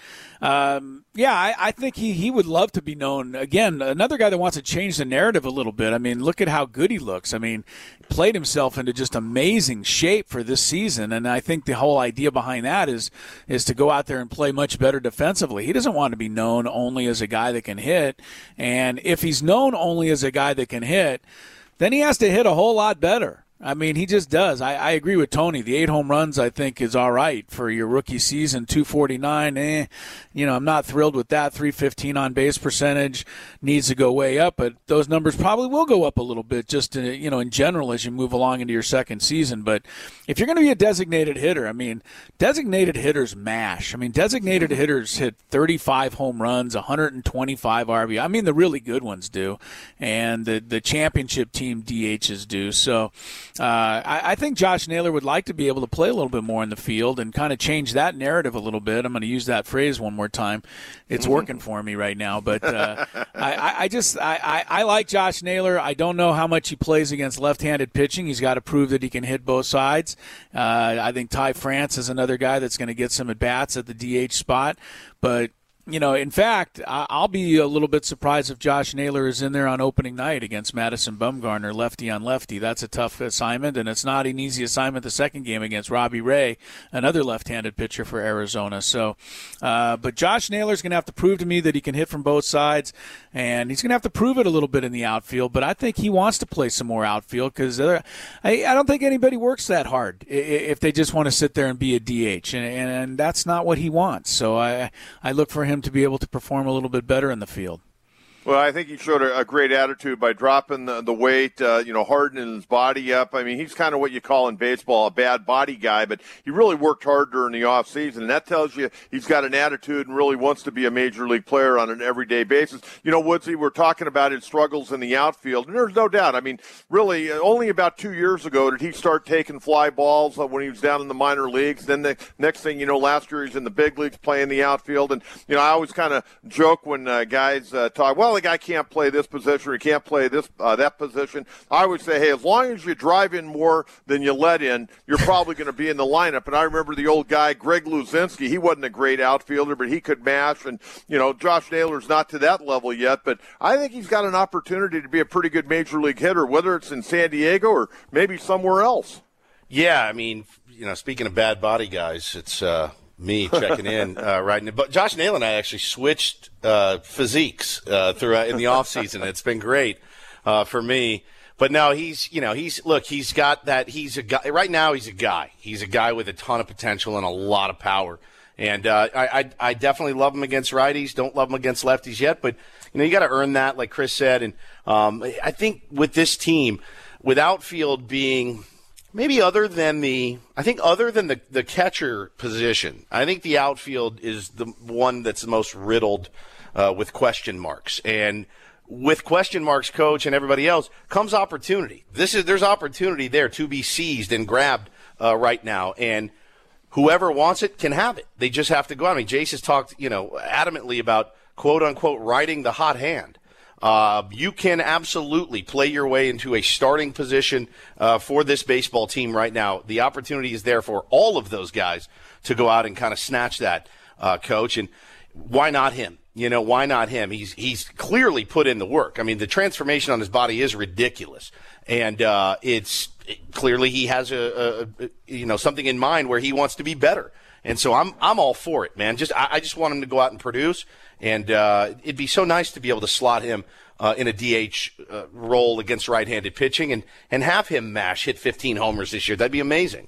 [SPEAKER 7] um, yeah, I, I think he, he would love to be known. Again, another guy that wants to change the narrative a little bit. I mean, look at how good he looks. I mean, played himself into just amazing shape for this season. And I think the whole idea behind that is, is to go out there and play much better defensively. He doesn't want to be known only as a guy that can hit. And if he's known only as a guy that can hit, then he has to hit a whole lot better. I mean, he just does. I, I agree with Tony. The eight home runs, I think, is all right for your rookie season. two forty-nine, eh, you know, I'm not thrilled with that. three fifteen on base percentage needs to go way up, but those numbers probably will go up a little bit just, to, you know, in general as you move along into your second season. But if you're going to be a designated hitter, I mean, designated hitters mash. I mean, designated hitters hit thirty-five home runs, one hundred twenty-five R B I. I mean, the really good ones do, and the, the championship team D Hs do. So, Uh, I, I think Josh Naylor would like to be able to play a little bit more in the field and kind of change that narrative a little bit. I'm going to use that phrase one more time. It's working for me right now. But uh, I, I just I, I, I like Josh Naylor. I don't know how much he plays against left-handed pitching. He's got to prove that he can hit both sides. Uh, I think Ty France is another guy that's going to get some at-bats at the D H spot. But you know, in fact, I'll be a little bit surprised if Josh Naylor is in there on opening night against Madison Bumgarner, lefty on lefty. That's a tough assignment, and it's not an easy assignment the second game against Robbie Ray, another left-handed pitcher for Arizona. So, uh, but Josh Naylor's going to have to prove to me that he can hit from both sides, and he's going to have to prove it a little bit in the outfield. But I think he wants to play some more outfield because I, I don't think anybody works that hard if they just want to sit there and be a D H, and, and that's not what he wants. So I, I look for him to be able to perform a little bit better in the field.
[SPEAKER 3] Well, I think he showed a, a great attitude by dropping the, the weight, uh, you know, hardening his body up. I mean, he's kind of what you call in baseball a bad body guy, but he really worked hard during the off season, and that tells you he's got an attitude and really wants to be a major league player on an everyday basis. You know, Woodsy, we're talking about his struggles in the outfield, and there's no doubt. I mean, really, uh, only about two years ago did he start taking fly balls uh, when he was down in the minor leagues. Then the next thing you know, last year he's in the big leagues playing the outfield, and you know, I always kind of joke when uh, guys uh, talk, well, the guy can't play this position or he can't play this uh, that position. I would say, hey, as long as you drive in more than you let in, you're probably going to be in the lineup. And I remember the old guy, Greg Luzinski. He wasn't a great outfielder, but he could mash. And, you know, Josh Naylor's not to that level yet, but I think he's got an opportunity to be a pretty good major league hitter, whether it's in San Diego or maybe somewhere else.
[SPEAKER 4] Yeah, I mean, you know, speaking of bad body guys, it's uh, – me checking in uh, right now. But Josh Naylor and I actually switched uh, physiques uh, throughout in the off season. It's been great uh, for me. But no, he's you know he's look he's got that he's a guy right now. He's a guy. He's a guy with a ton of potential and a lot of power. And uh, I, I I definitely love him against righties. Don't love him against lefties yet. But you know you got to earn that, like Chris said. And um, I think with this team, with outfield being maybe other than the, I think other than the, the catcher position, I think the outfield is the one that's the most riddled uh, with question marks. And with question marks, coach and everybody else, comes opportunity. This is there's opportunity there to be seized and grabbed uh, right now. And whoever wants it can have it. They just have to go out. I mean, Jace has talked, you know, adamantly about quote unquote riding the hot hand. Uh, you can absolutely play your way into a starting position uh, for this baseball team right now. The opportunity is there for all of those guys to go out and kind of snatch that, uh, coach. And why not him? You know, why not him? He's he's clearly put in the work. I mean, the transformation on his body is ridiculous, and uh, it's it, clearly he has a, a, a you know something in mind where he wants to be better. And so I'm I'm all for it, man. Just I, I just want him to go out and produce. And uh, it'd be so nice to be able to slot him uh, in a D H uh, role against right-handed pitching and, and have him mash, hit fifteen homers this year. That'd be amazing.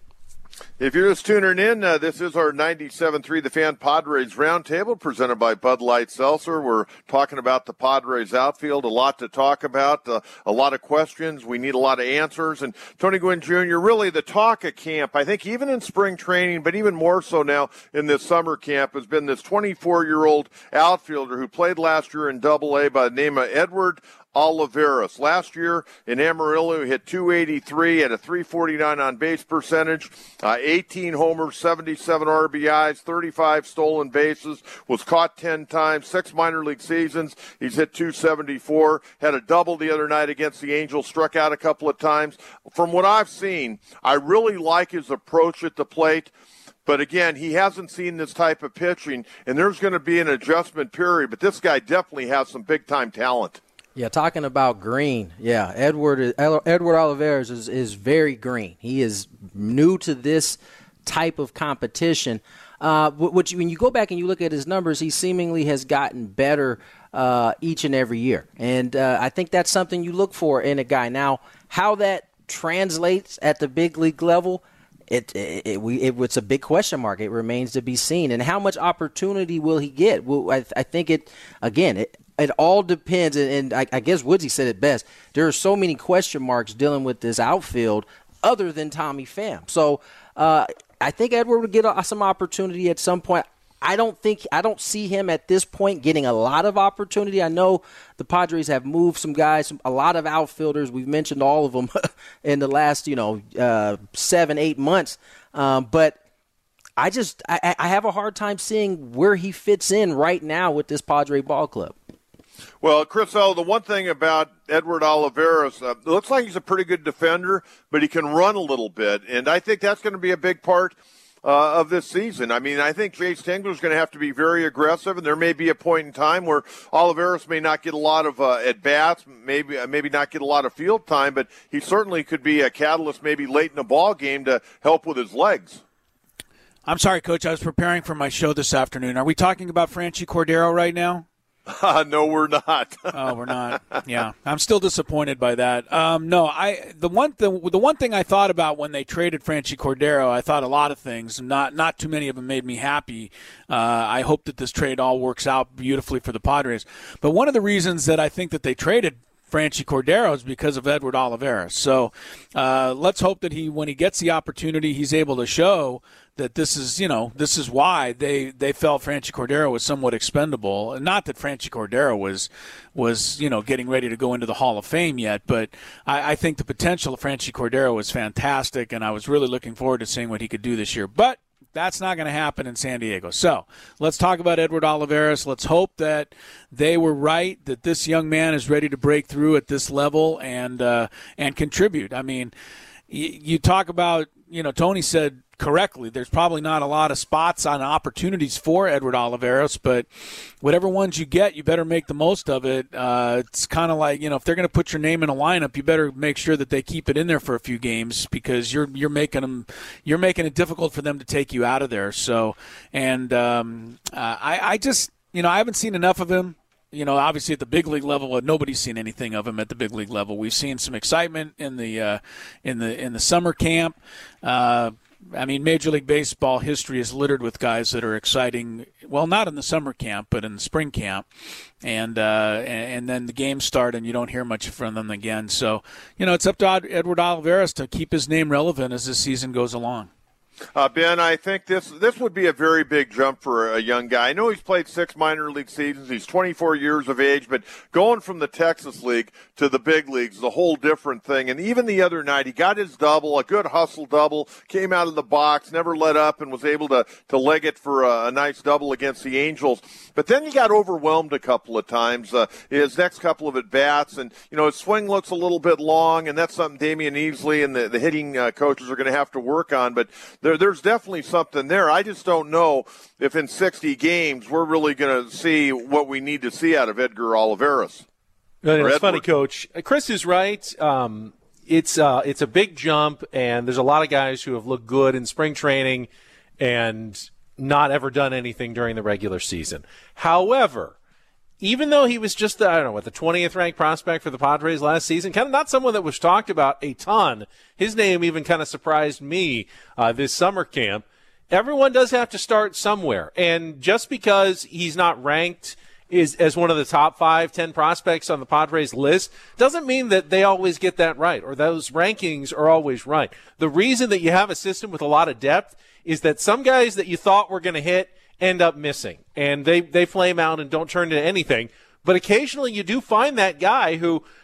[SPEAKER 3] If you're just tuning in, uh, this is our ninety-seven point three The Fan Padres Roundtable presented by Bud Light Seltzer. We're talking about the Padres outfield, a lot to talk about, uh, a lot of questions. We need a lot of answers. And Tony Gwynn Junior, really the talk of camp, I think even in spring training, but even more so now in this summer camp, has been this twenty-four-year-old outfielder who played last year in Double A by the name of Edward Olivares. Last year in Amarillo, he hit two eighty-three at a three forty-nine on base percentage, uh, eighteen homers, seventy-seven R B Is, thirty-five stolen bases, was caught ten times, six minor league seasons. He's hit two seventy-four, had a double the other night against the Angels, struck out a couple of times. From what I've seen, I really like his approach at the plate. But again, he hasn't seen this type of pitching, and there's going to be an adjustment period. But this guy definitely has some big-time talent.
[SPEAKER 5] Yeah, talking about green. Yeah, Edward Edward Olivares is, is very green. He is new to this type of competition. Uh, which when you go back and you look at his numbers, he seemingly has gotten better uh, each and every year. And uh, I think that's something you look for in a guy. Now, how that translates at the big league level, It, it, it, we, it it's a big question mark. It remains to be seen. And how much opportunity will he get? Well, I, I think it again. It, it all depends. And, and I, I guess Woodsy said it best. There are so many question marks dealing with this outfield, other than Tommy Pham. So uh, I think Edward will get a, some opportunity at some point. I don't think I don't see him at this point getting a lot of opportunity. I know the Padres have moved some guys, a lot of outfielders. We've mentioned all of them in the last, you know, uh, seven, eight months. Um, but I just I, I have a hard time seeing where he fits in right now with this Padre ball club.
[SPEAKER 3] Well, Chris L., the one thing about Edward Olivares, uh, it looks like he's a pretty good defender, but he can run a little bit, and I think that's going to be a big part Uh, of this season. I mean, I think Jay Stingler's going to have to be very aggressive, and there may be a point in time where Olivares may not get a lot of uh, at-bats, maybe uh, maybe not get a lot of field time, but he certainly could be a catalyst maybe late in the ball game to help with his legs.
[SPEAKER 7] I'm sorry, Coach. I was preparing for my show this afternoon. Are we talking about Franchy Cordero right now?
[SPEAKER 3] Uh, no, we're not.
[SPEAKER 7] Oh, we're not. Yeah, I'm still disappointed by that. Um, no, I the one the, the one thing I thought about when they traded Franchy Cordero, I thought a lot of things. Not not too many of them made me happy. Uh, I hope that this trade all works out beautifully for the Padres. But one of the reasons that I think that they traded Franchy Cordero is because of Edward Olivares. So uh, let's hope that he, when he gets the opportunity, he's able to show that this is, you know, this is why they, they felt Franchy Cordero was somewhat expendable. Not that Franchy Cordero was, was you know, getting ready to go into the Hall of Fame yet, but I, I think the potential of Franchy Cordero was fantastic, and I was really looking forward to seeing what he could do this year. But that's not going to happen in San Diego. So let's talk about Edward Olivares. Let's hope that they were right, that this young man is ready to break through at this level and uh, and contribute. I mean, y- you talk about, you know, Tony said correctly, there's probably not a lot of spots on opportunities for Edward Olivares, but whatever ones you get, you better make the most of it. Uh, it's kind of like, you know, if they're going to put your name in a lineup, you better make sure that they keep it in there for a few games, because you're you're making them you're making it difficult for them to take you out of there. So, and um, uh, I, I just, you know, I haven't seen enough of him. You know, obviously at the big league level, nobody's seen anything of him at the big league level. We've seen some excitement in the uh, in the in the summer camp. Uh, I mean, Major League Baseball history is littered with guys that are exciting. Well, not in the summer camp, but in the spring camp, and uh, and then the games start, and you don't hear much from them again. So, you know, it's up to Edward Olivares to keep his name relevant as the season goes along.
[SPEAKER 3] Uh, Ben, I think this this would be a very big jump for a young guy. I know he's played six minor league seasons. He's twenty-four years of age, but going from the Texas League to the big leagues is a whole different thing. And even the other night, he got his double, a good hustle double, came out of the box, never let up, and was able to, to leg it for a, a nice double against the Angels. But then he got overwhelmed a couple of times, uh, his next couple of at-bats. And, you know, his swing looks a little bit long, and that's something Damian Easley and the, the hitting uh, coaches are going to have to work on. But There, there's definitely something there. I just don't know if in sixty games we're really going to see what we need to see out of Edgar Olivares.
[SPEAKER 6] No, it's funny, Coach. Chris is right. Um, it's uh, it's a big jump, and there's a lot of guys who have looked good in spring training and not ever done anything during the regular season. However, even though he was just the, I don't know, what, the twentieth ranked prospect for the Padres last season, kind of not someone that was talked about a ton. His name even kind of surprised me uh, this summer camp. Everyone does have to start somewhere. And just because he's not ranked is as one of the top five, ten prospects on the Padres list doesn't mean that they always get that right or those rankings are always right. The reason that you have a system with a lot of depth is that some guys that you thought were going to hit end up missing, and they, they flame out and don't turn into anything. But occasionally you do find that guy who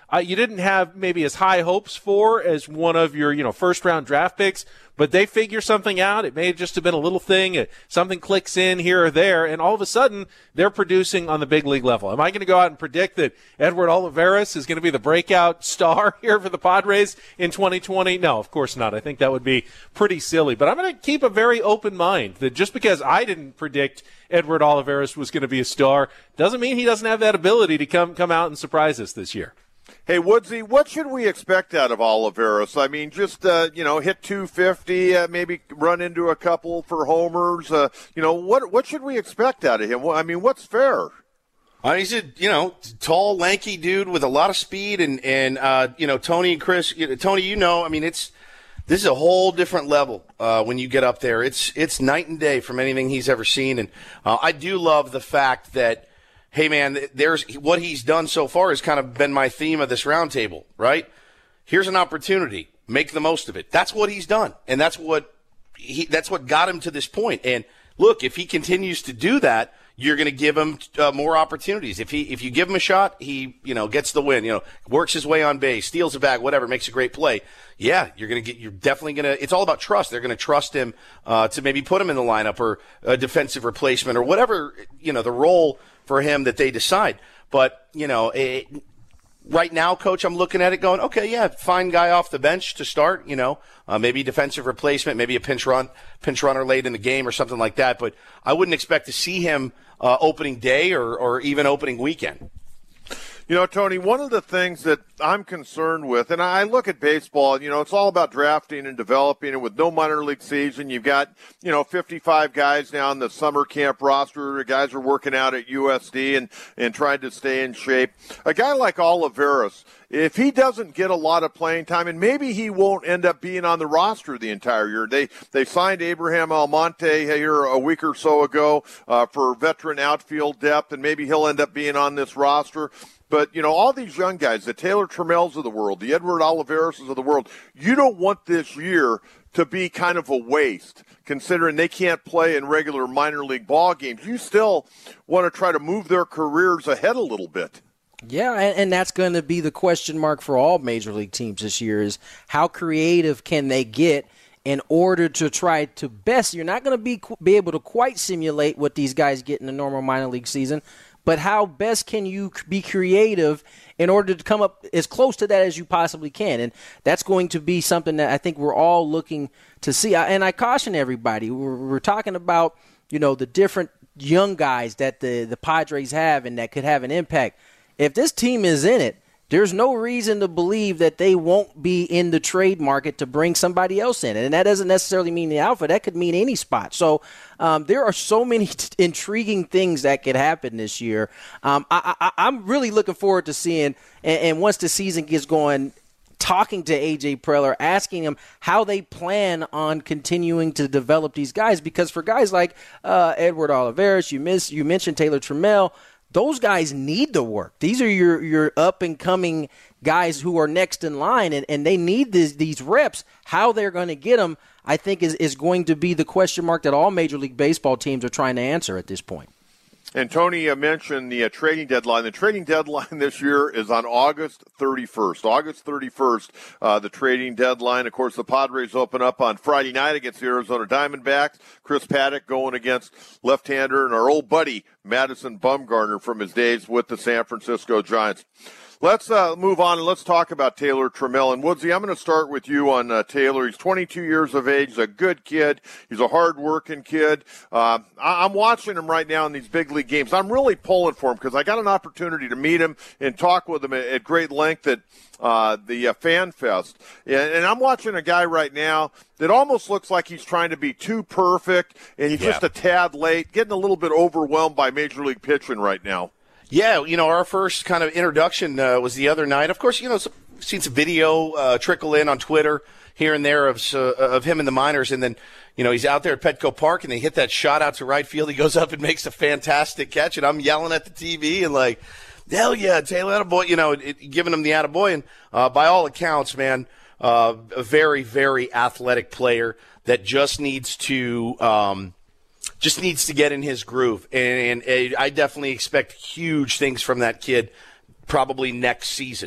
[SPEAKER 6] uh, you didn't have maybe as high hopes for as one of your, you know, first round draft picks, but they figure something out. It may have just have been a little thing. Something clicks in here or there, and all of a sudden they're producing on the big league level. Am I going to go out and predict that Edward Olivares is going to be the breakout star here for the Padres in twenty twenty? No, of course not. I think that would be pretty silly. But I'm going to keep a very open mind that just because I didn't predict Edward Olivares was going to be a star doesn't mean he doesn't have that ability to come come out and surprise us this year.
[SPEAKER 3] Hey, Woodsy, what should we expect out of Olivares? I mean, just, uh, you know, hit two fifty, uh, maybe run into a couple for homers. Uh, you know, what what should we expect out of him? I mean, what's fair?
[SPEAKER 4] Uh, he's a, you know, tall, lanky dude with a lot of speed. And, and uh, you know, Tony and Chris, you know, Tony, you know, I mean, it's this is a whole different level uh, when you get up there. It's, it's night and day from anything he's ever seen. And uh, I do love the fact that, hey, man, there's what he's done so far has kind of been my theme of this roundtable, right? Here's an opportunity. Make the most of it. That's what he's done, and that's what he, that's what got him to this point. And look, if he continues to do that, you're going to give him uh, more opportunities. If he if you give him a shot, he you know gets the win. You know, works his way on base, steals a bag, whatever, makes a great play. Yeah, you're going to get. You're definitely going to. It's all about trust. They're going to trust him uh, to maybe put him in the lineup or a defensive replacement or whatever you know the role for him that they decide. But, you know, it, right now, Coach, I'm looking at it going, okay, yeah, fine guy off the bench to start, you know, uh, maybe defensive replacement, maybe a pinch run, pinch runner late in the game or something like that. But I wouldn't expect to see him uh, opening day or, or even opening weekend.
[SPEAKER 3] You know, Tony, one of the things that I'm concerned with, and I look at baseball, you know, it's all about drafting and developing, and with no minor league season, you've got, you know, fifty-five guys now on the summer camp roster. The guys are working out at U S D and, and trying to stay in shape. A guy like Olivares, if he doesn't get a lot of playing time, and maybe he won't end up being on the roster the entire year. They they signed Abraham Almonte here a week or so ago uh, for veteran outfield depth, and maybe he'll end up being on this roster. But, you know, all these young guys, the Taylor Trammels of the world, the Edward Olivares of the world, you don't want this year to be kind of a waste, considering they can't play in regular minor league ball games. You still want to try to move their careers ahead a little bit.
[SPEAKER 5] Yeah, and, and that's going to be the question mark for all major league teams this year is how creative can they get in order to try to best. You're not going to be be able to quite simulate what these guys get in the normal minor league season, but how best can you be creative in order to come up as close to that as you possibly can? And that's going to be something that I think we're all looking to see. And I caution everybody, we're, we're talking about, you know, the different young guys that the, the Padres have and that could have an impact. If this team is in it, there's no reason to believe that they won't be in the trade market to bring somebody else in. And that doesn't necessarily mean the alpha. That could mean any spot. So um, there are so many t- intriguing things that could happen this year. Um, I, I, I'm really looking forward to seeing, and, and once the season gets going, talking to A J Preller, asking him how they plan on continuing to develop these guys. Because for guys like uh, Edward Olivares, you, miss, you mentioned Taylor Trammell, those guys need the work. These are your, your up-and-coming guys who are next in line, and, and they need this, these reps. How they're going to get them, I think, is, is going to be the question mark that all Major League Baseball teams are trying to answer at this point.
[SPEAKER 3] And Tony uh, mentioned the uh, trading deadline. The trading deadline this year is on August thirty-first. August thirty-first, uh, the trading deadline. Of course, the Padres open up on Friday night against the Arizona Diamondbacks. Chris Paddock going against left-hander and our old buddy Madison Bumgarner from his days with the San Francisco Giants. Let's uh, move on and let's talk about Taylor Trammell. And Woodsy, I'm going to start with you on uh, Taylor. He's twenty-two years of age. He's a good kid. He's a hard-working kid. Uh, I- I'm watching him right now in these big league games. I'm really pulling for him because I got an opportunity to meet him and talk with him at, at great length at uh, the uh, Fan Fest. And, and I'm watching a guy right now that almost looks like he's trying to be too perfect, and he's yeah. just a tad late, getting a little bit overwhelmed by Major League pitching right now.
[SPEAKER 4] Yeah, you know, our first kind of introduction uh, was the other night. Of course, you know, some, seen some video uh, trickle in on Twitter here and there of uh, of him in the minors, and then, you know, he's out there at Petco Park, and they hit that shot out to right field. He goes up and makes a fantastic catch, and I'm yelling at the T V and like, hell yeah, Taylor, attaboy, you know, it, giving him the attaboy. And uh, by all accounts, man, uh, a very, very athletic player that just needs to um, – just needs to get in his groove. And, and I definitely expect huge things from that kid probably next season.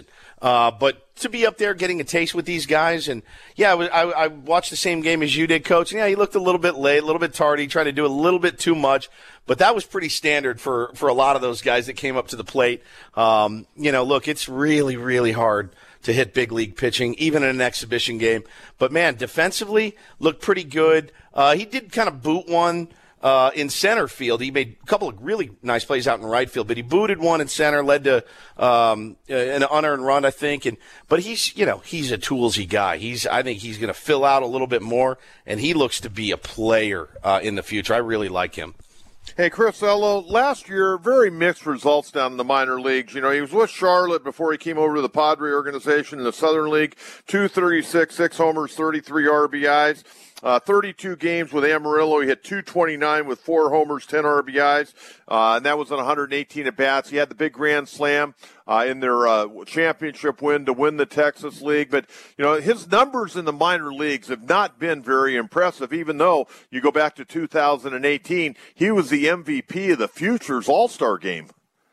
[SPEAKER 4] Uh, but to be up there getting a taste with these guys, and yeah, I, was, I, I watched the same game as you did, Coach. And yeah, he looked a little bit late, a little bit tardy, trying to do a little bit too much. But that was pretty standard for, for a lot of those guys that came up to the plate. Um, you know, look, it's really, really hard to hit big league pitching, even in an exhibition game. But, man, defensively, looked pretty good. Uh, he did kind of boot one uh, in center field. He made a couple of really nice plays out in right field, but he booted one in center, led to um, an unearned run, I think. And but he's, you know, he's a toolsy guy. He's, I think he's going to fill out a little bit more, and he looks to be a player uh, in the future. I really like him.
[SPEAKER 3] Hey, Chris Ello, last year, very mixed results down in the minor leagues. You know, he was with Charlotte before he came over to the Padre organization in the Southern League. two thirty-six, six homers, thirty-three R B Is. Uh, thirty-two games with Amarillo. He hit two twenty-nine with four homers, ten R B Is, uh, and that was on one hundred eighteen at-bats. He had the big grand slam uh, in their uh, championship win to win the Texas League. But, you know, his numbers in the minor leagues have not been very impressive, even though you go back to two thousand eighteen, he was the M V P of the Futures All-Star Game.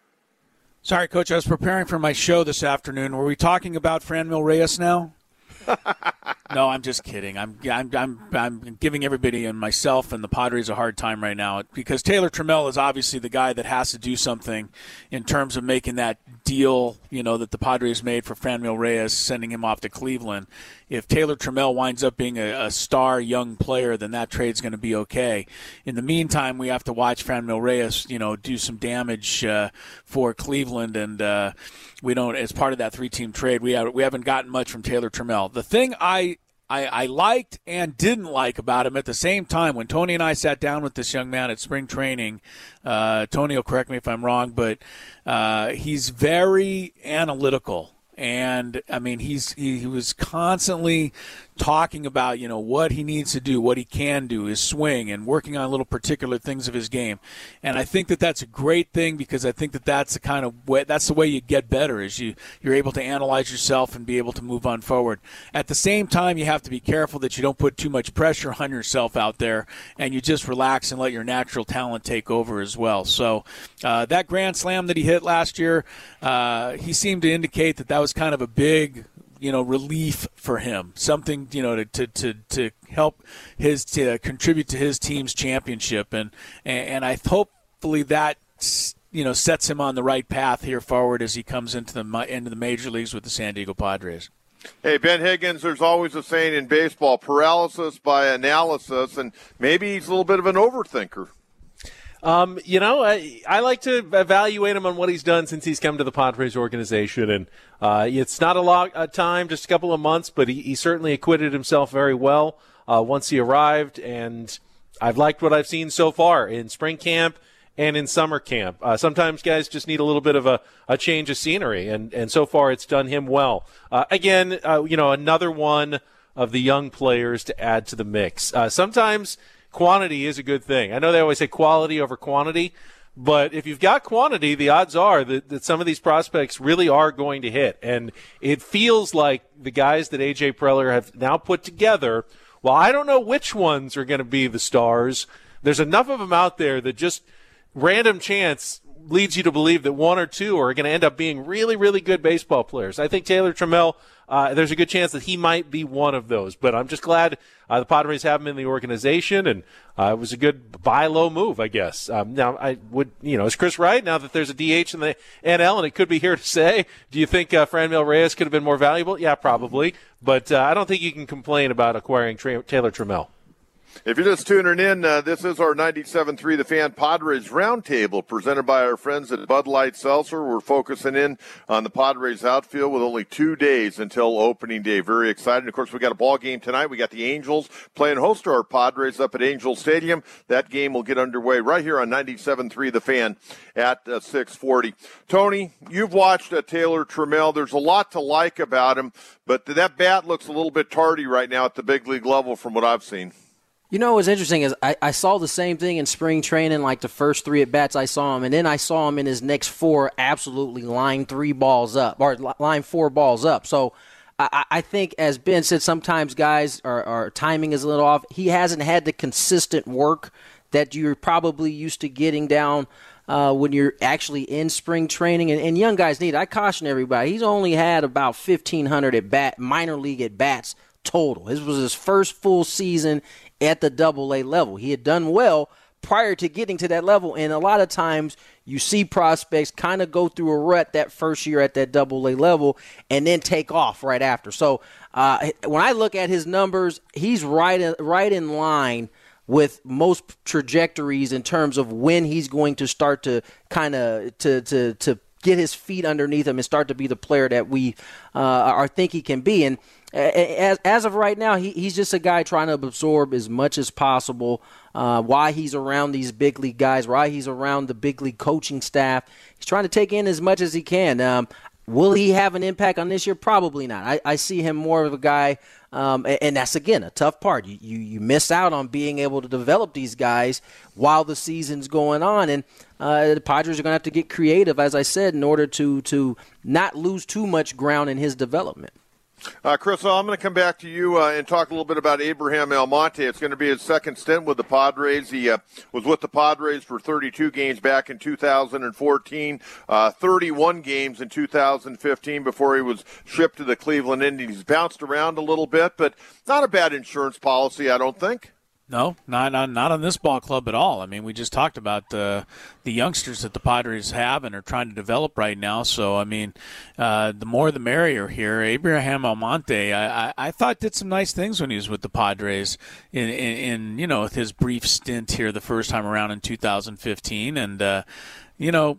[SPEAKER 7] Sorry, Coach, I was preparing for my show this afternoon. Were we talking about Franmil Reyes now? No, I'm just kidding. I'm, I'm I'm I'm giving everybody and myself and the Padres a hard time right now because Taylor Trammell is obviously the guy that has to do something in terms of making that deal, you know, that the Padres made for Franmil Reyes, sending him off to Cleveland. If Taylor Trammell winds up being a, a star young player, then that trade's going to be okay. In the meantime, we have to watch Franmil Reyes, you know, do some damage uh, for Cleveland, and uh, we don't. As part of that three-team trade, we have, we haven't gotten much from Taylor Trammell. The thing I I, I liked and didn't like about him at the same time, when Tony and I sat down with this young man at spring training, uh, Tony will correct me if I'm wrong, but uh, he's very analytical. And, I mean, he's he, he was constantly talking about, you know, what he needs to do, what he can do, his swing, and working on little particular things of his game. And I think that that's a great thing because I think that that's the kind of way, that's the way you get better is you, you're able to analyze yourself and be able to move on forward. At the same time, you have to be careful that you don't put too much pressure on yourself out there and you just relax and let your natural talent take over as well. So uh, that grand slam that he hit last year, uh, he seemed to indicate that that was kind of a big, you know, relief for him, something, you know, to to to, to help his to contribute to his team's championship, and and I hopefully that, you know, sets him on the right path here forward as he comes into the into the major leagues with the San Diego Padres.
[SPEAKER 3] Hey, Ben Higgins, there's always a saying in baseball, paralysis by analysis, and maybe he's a little bit of an overthinker.
[SPEAKER 6] Um, you know, I, I like to evaluate him on what he's done since he's come to the Padres organization, and uh, it's not a long uh, time, just a couple of months, but he, he certainly acquitted himself very well uh, once he arrived, and I've liked what I've seen so far in spring camp and in summer camp. Uh, sometimes guys just need a little bit of a, a change of scenery, and, and so far it's done him well. Uh, again, uh, you know, another one of the young players to add to the mix. Uh, sometimes quantity is a good thing. I know they always say quality over quantity, but if you've got quantity, the odds are that, that some of these prospects really are going to hit. And it feels like the guys that A J Preller have now put together, well, I don't know which ones are going to be the stars. There's enough of them out there that just random chance leads you to believe that one or two are going to end up being really, really good baseball players. I think Taylor Trammell, uh, there's a good chance that he might be one of those. But I'm just glad uh, the Padres have him in the organization, and uh, it was a good buy low move, I guess. Um, now, I would, you know, is Chris right? Now that there's a D H in the N L, and it could be here to say, do you think uh, Franmil Reyes could have been more valuable? Yeah, probably. But uh, I don't think you can complain about acquiring Tra- Taylor Trammell.
[SPEAKER 3] If you're just tuning in, uh, this is our ninety-seven point three The Fan Padres Roundtable presented by our friends at Bud Light Seltzer. We're focusing in on the Padres outfield with only two days until opening day. Very excited. Of course, we got a ball game tonight. We got the Angels playing host to our Padres up at Angel Stadium. That game will get underway right here on ninety-seven point three The Fan at uh, six forty. Tony, you've watched uh, Taylor Trammell. There's a lot to like about him, but that bat looks a little bit tardy right now at the big league level from what I've seen.
[SPEAKER 5] You know what's interesting is I, I saw the same thing in spring training, like the first three at-bats I saw him, and then I saw him in his next four absolutely line three balls up, or line four balls up. So I, I think, as Ben said, sometimes guys, are, are timing is a little off. He hasn't had the consistent work that you're probably used to getting down uh, when you're actually in spring training. And, and young guys need it. I caution everybody. He's only had about fifteen hundred at bat, minor league at bats total. This was his first full season at the double A level. He had done well prior to getting to that level, and a lot of times you see prospects kind of go through a rut that first year at that double A level and then take off right after. So uh, when I look at his numbers, he's right in, right in line with most trajectories in terms of when he's going to start to kind of to to to get his feet underneath him and start to be the player that we uh, are think he can be. And as as of right now, he, he's just a guy trying to absorb as much as possible. Uh, why he's around these big league guys, why he's around the big league coaching staff. He's trying to take in as much as he can. Um, will he have an impact on this year? Probably not. I, I see him more of a guy, um, and, and that's, again, a tough part. You, you you miss out on being able to develop these guys while the season's going on, and uh, the Padres are going to have to get creative, as I said, in order to, to not lose too much ground in his development.
[SPEAKER 3] Uh, Chris, I'm going to come back to you uh, and talk a little bit about Abraham Almonte. It's going to be his second stint with the Padres. He uh, was with the Padres for thirty-two games back in two thousand fourteen, uh, thirty-one games in two thousand fifteen before he was shipped to the Cleveland Indians. He's bounced around a little bit, but not a bad insurance policy, I don't think.
[SPEAKER 7] No, not, not not on this ball club at all. I mean, we just talked about uh, the youngsters that the Padres have and are trying to develop right now. So, I mean, uh, the more the merrier here. Abraham Almonte, I, I, I thought did some nice things when he was with the Padres in, in, in you know, his brief stint here the first time around in two thousand fifteen. And, uh, you know,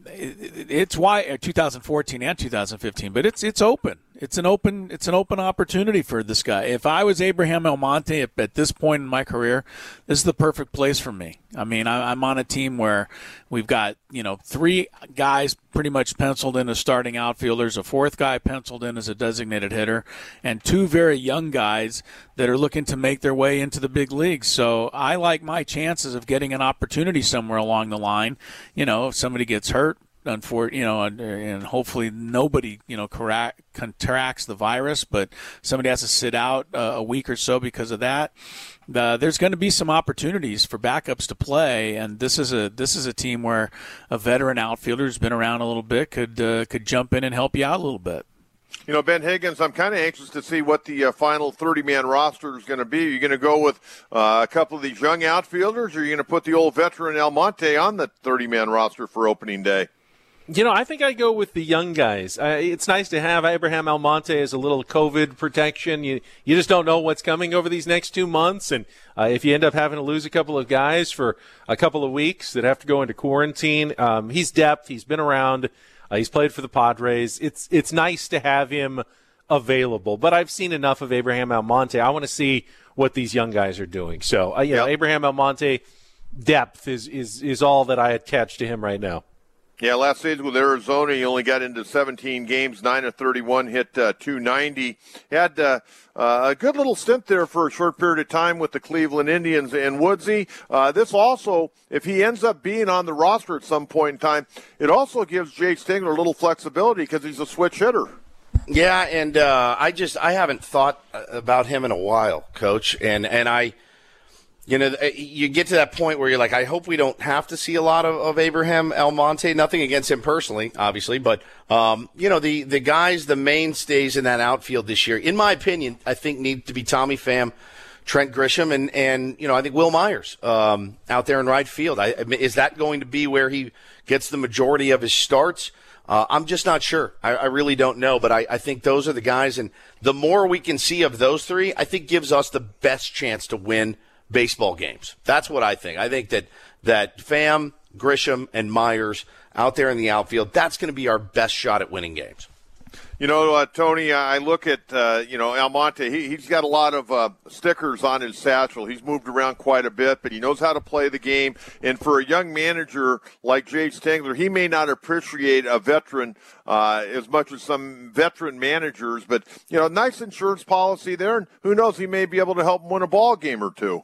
[SPEAKER 7] it's why two thousand fourteen and two thousand fifteen, but it's it's open. It's an open it's an open opportunity for this guy. If I was Abraham Almonte at, at this point in my career, this is the perfect place for me. I mean, I, I'm on a team where we've got, you know, three guys pretty much penciled in as starting outfielders, a fourth guy penciled in as a designated hitter, and two very young guys that are looking to make their way into the big leagues. So I like my chances of getting an opportunity somewhere along the line. You know, if somebody gets hurt, Unfor- you know, and, and hopefully nobody, you know, correct, contracts the virus, but somebody has to sit out uh, a week or so because of that. Uh, there's going to be some opportunities for backups to play, and this is a this is a team where a veteran outfielder who's been around a little bit could uh, could jump in and help you out a little bit.
[SPEAKER 3] You know, Ben Higgins, I'm kind of anxious to see what the uh, final thirty-man roster is going to be. Are you going to go with uh, a couple of these young outfielders, or are you going to put the old veteran Almonte on the thirty-man roster for opening day?
[SPEAKER 6] You know, I think I go with the young guys. Uh, it's nice to have Abraham Almonte as a little COVID protection. You you just don't know what's coming over these next two months. And uh, if you end up having to lose a couple of guys for a couple of weeks that have to go into quarantine, um, he's depth. He's been around. Uh, he's played for the Padres. It's it's nice to have him available. But I've seen enough of Abraham Almonte. I want to see what these young guys are doing. So, uh, you yep. know, Abraham Almonte, depth is, is, is all that I attach to him right now.
[SPEAKER 3] Yeah, last season with Arizona, he only got into seventeen games, nine of thirty-one, hit uh, two ninety. He had uh, uh, a good little stint there for a short period of time with the Cleveland Indians. And Woodsy, uh, this also, if he ends up being on the roster at some point in time, it also gives Jay Stingler a little flexibility because he's a switch hitter.
[SPEAKER 4] Yeah, and uh, I just I haven't thought about him in a while, Coach, and and I. You know, you get to that point where you're like, I hope we don't have to see a lot of, of Abraham Almonte. Nothing against him personally, obviously. But, um, you know, the, the guys, the mainstays in that outfield this year, in my opinion, I think need to be Tommy Pham, Trent Grisham, and, and you know, I think Will Myers um, out there in right field. I, is that going to be where he gets the majority of his starts? Uh, I'm just not sure. I, I really don't know. But I, I think those are the guys. And the more we can see of those three, I think gives us the best chance to win baseball games. That's what I think. I think that that Pham, Grisham, and Myers out there in the outfield, that's going to be our best shot at winning games.
[SPEAKER 3] You know, uh, Tony, I look at, uh, you know, Almonte. He, he's got a lot of uh, stickers on his satchel. He's moved around quite a bit, but he knows how to play the game. And for a young manager like Jay Stingler, he may not appreciate a veteran uh, as much as some veteran managers. But, you know, nice insurance policy there. And who knows, he may be able to help him win a ball game or two.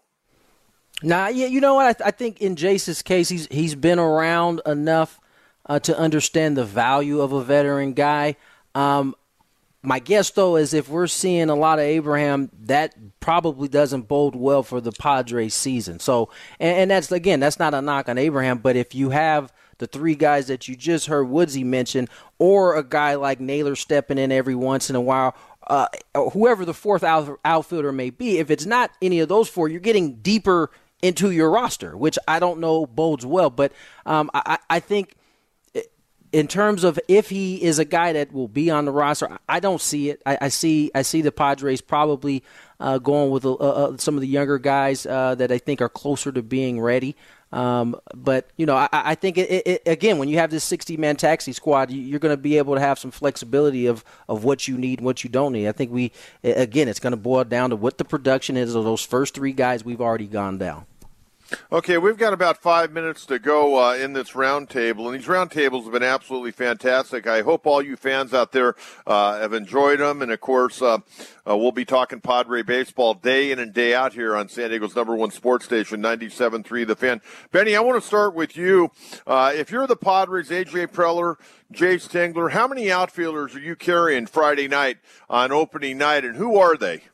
[SPEAKER 5] Nah, yeah, you know what? I, th- I think in Jace's case, he's he's been around enough uh, to understand the value of a veteran guy. Um, my guess, though, is if we're seeing a lot of Abraham, that probably doesn't bode well for the Padres season. So, and, and that's, again, that's not a knock on Abraham, but if you have the three guys that you just heard Woodsy mention, or a guy like Naylor stepping in every once in a while, uh, whoever the fourth out- outfielder may be, if it's not any of those four, you're getting deeper into your roster, which I don't know bodes well. But um, I, I think in terms of if he is a guy that will be on the roster, I don't see it. I, I see I see the Padres probably uh, going with uh, uh, some of the younger guys uh, that I think are closer to being ready. Um, but, you know, I, I think, it, it, again, when you have this sixty-man taxi squad, you're going to be able to have some flexibility of, of what you need and what you don't need. I think we, again, it's going to boil down to what the production is of those first three guys we've already gone down.
[SPEAKER 3] Okay, we've got about five minutes to go uh, in this roundtable, and these roundtables have been absolutely fantastic. I hope all you fans out there uh, have enjoyed them, and, of course, uh, uh, we'll be talking Padre baseball day in and day out here on San Diego's number one sports station, ninety-seven point three The Fan. Benny, I want to start with you. Uh, if you're the Padres, A J Preller, Jayce Tingler, how many outfielders are you carrying Friday night on opening night, and who are they?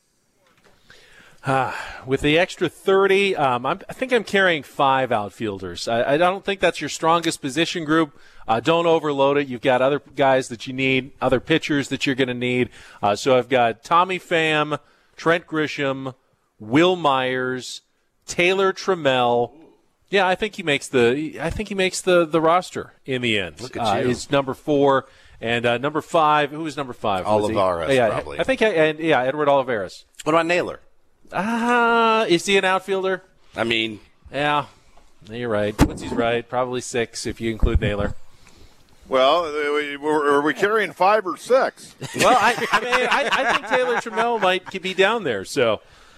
[SPEAKER 6] Uh, with the extra thirty, um, I'm, I think I'm carrying five outfielders. I, I don't think that's your strongest position group. Uh, don't overload it. You've got other guys that you need, other pitchers that you're going to need. Uh, so I've got Tommy Pham, Trent Grisham, Will Myers, Taylor Trammell. Yeah, I think he makes the. I think he makes the, the roster in the end.
[SPEAKER 4] Look at you.
[SPEAKER 6] Uh, he's number four and uh, number five. Who was number five?
[SPEAKER 4] Olivares,
[SPEAKER 6] was yeah,
[SPEAKER 4] probably.
[SPEAKER 6] I think. I, and yeah, Edward Olivares.
[SPEAKER 4] What about Naylor?
[SPEAKER 6] Ah, uh, is he an outfielder?
[SPEAKER 4] I mean,
[SPEAKER 6] yeah, you're right. Woodsy's right. Probably six if you include Naylor.
[SPEAKER 3] Well, are we carrying five or six?
[SPEAKER 6] Well, I, I mean, I, I think Taylor Trammell might be down there. So,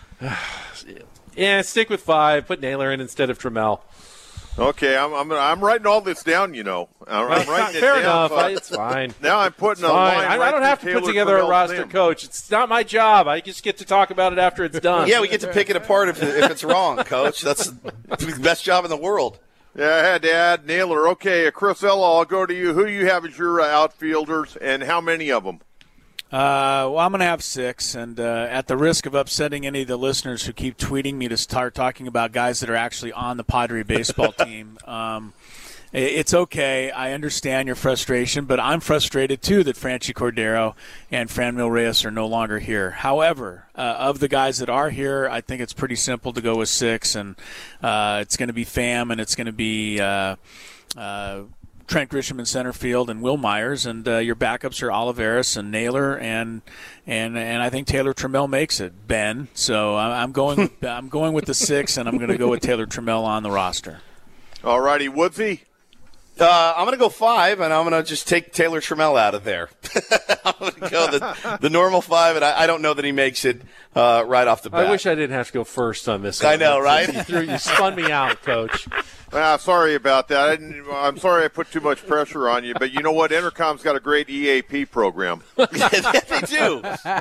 [SPEAKER 6] yeah, stick with five. Put Naylor in instead of Trammell.
[SPEAKER 3] Okay, I'm I'm I'm writing all this down. You know, I'm, I'm writing it
[SPEAKER 6] Fair
[SPEAKER 3] down.
[SPEAKER 6] enough.
[SPEAKER 3] Uh,
[SPEAKER 6] it's fine.
[SPEAKER 3] Now I'm putting
[SPEAKER 6] It's
[SPEAKER 3] a
[SPEAKER 6] fine.
[SPEAKER 3] line.
[SPEAKER 6] I,
[SPEAKER 3] right
[SPEAKER 6] I don't have to
[SPEAKER 3] through
[SPEAKER 6] put
[SPEAKER 3] Taylor
[SPEAKER 6] together a
[SPEAKER 3] Trammell's
[SPEAKER 6] roster,
[SPEAKER 3] name.
[SPEAKER 6] coach. It's not my job. I just get to talk about it after it's done.
[SPEAKER 4] yeah, we get to pick it apart if, if it's wrong, Coach. That's the best job in the world.
[SPEAKER 3] Yeah, I had to add Naylor. Okay, uh, Chris Ella, I'll go to you. Who you have as your uh, outfielders, and how many of them?
[SPEAKER 7] Uh, well, I'm going to have six, and uh, at the risk of upsetting any of the listeners who keep tweeting me to start talking about guys that are actually on the Padre baseball team, um, it's okay. I understand your frustration, but I'm frustrated, too, that Franchy Cordero and Franmil Reyes are no longer here. However, uh, of the guys that are here, I think it's pretty simple to go with six, and uh, it's going to be Pham, and it's going to be uh, uh, Trent Grisham in center field and Will Myers, and uh, your backups are Olivares and Naylor, and and and I think Taylor Trammell makes it, Ben. So I'm going with, I'm going with the six, and I'm going to go with Taylor Trammell on the roster.
[SPEAKER 3] All righty, Woodsy.
[SPEAKER 4] Uh, I'm going to go five, and I'm going to just take Taylor Trammell out of there. I'm going to go the, the normal five, and I, I don't know that he makes it uh, right off the bat.
[SPEAKER 6] I wish I didn't have to go first on this.
[SPEAKER 4] I know, right?
[SPEAKER 6] You, threw, you spun me out, Coach.
[SPEAKER 3] Ah, sorry about that. I didn't, I'm sorry I put too much pressure on you, but you know what? Entercom's got a great E A P program.
[SPEAKER 4] They do.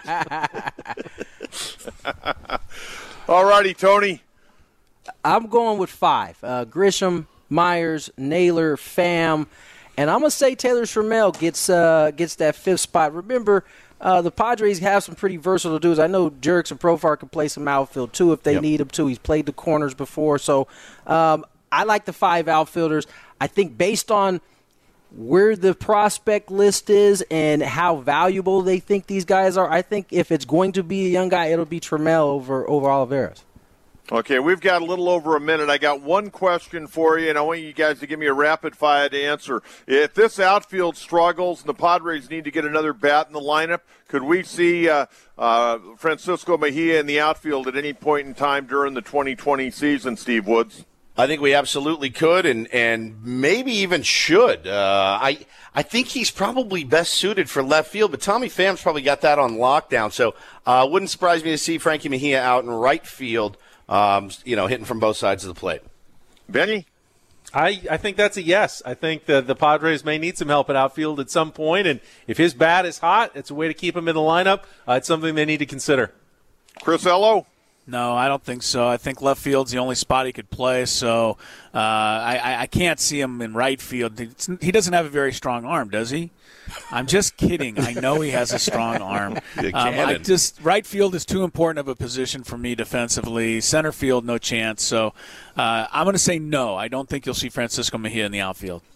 [SPEAKER 3] All righty, Tony.
[SPEAKER 5] I'm going with five. Uh, Grisham, Myers, Naylor, Pham, and I'm going to say Taylor Trammell gets uh, gets that fifth spot. Remember, uh, the Padres have some pretty versatile dudes. I know Jurickson Profar can play some outfield, too, if they
[SPEAKER 4] Yep.
[SPEAKER 5] need him to. He's played the corners before. So um, I like the five outfielders. I think based on where the prospect list is and how valuable they think these guys are, I think if it's going to be a young guy, it'll be Trammell over, over Olivares.
[SPEAKER 3] Okay, we've got a little over a minute. I got one question for you, and I want you guys to give me a rapid-fire to answer. If this outfield struggles and the Padres need to get another bat in the lineup, could we see uh, uh, Francisco Mejia in the outfield at any point in time during the twenty twenty season, Steve Woods?
[SPEAKER 4] I think we absolutely could, and, and maybe even should. Uh, I I think he's probably best suited for left field, but Tommy Pham's probably got that on lockdown. So uh, wouldn't surprise me to see Frankie Mejia out in right field, um, you know, hitting from both sides of the plate.
[SPEAKER 3] Benny?
[SPEAKER 6] I, I think that's a yes. I think the, the Padres may need some help at outfield at some point, and if his bat is hot, it's a way to keep him in the lineup. Uh, it's something they need to consider.
[SPEAKER 3] Chris Ello?
[SPEAKER 7] No, I don't think so. I think left field's the only spot he could play, so uh, I, I can't see him in right field. It's, he doesn't have a very strong arm, does he? I'm just kidding. I know he has a strong arm. Um, I just right field is too important of a position for me defensively. Center field, no chance. So uh, I'm going to say no. I don't think you'll see Francisco Mejia in the outfield.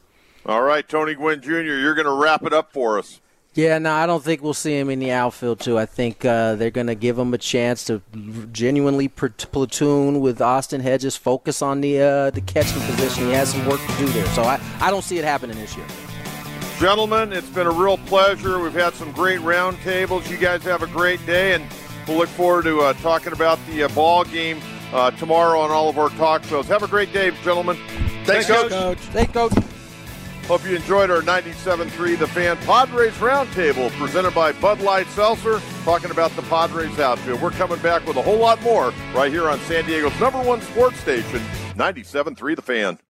[SPEAKER 3] All right, Tony Gwynn Junior, you're going to wrap it up for us.
[SPEAKER 5] Yeah, no, I don't think we'll see him in the outfield, too. I think uh, they're going to give him a chance to genuinely platoon with Austin Hedges, focus on the uh, the catching position. He has some work to do there. So I, I don't see it happening this year.
[SPEAKER 3] Gentlemen, it's been a real pleasure. We've had some great roundtables. You guys have a great day, and we'll look forward to uh, talking about the uh, ball game uh, tomorrow on all of our talk shows. Have a great day, gentlemen.
[SPEAKER 4] Thanks,
[SPEAKER 3] Thanks
[SPEAKER 4] Coach.
[SPEAKER 3] Coach.
[SPEAKER 5] Thanks, Coach.
[SPEAKER 3] Hope you enjoyed our ninety-seven point three The Fan Padres Roundtable presented by Bud Light Seltzer, talking about the Padres outfield. We're coming back with a whole lot more right here on San Diego's number one sports station, ninety-seven point three The Fan.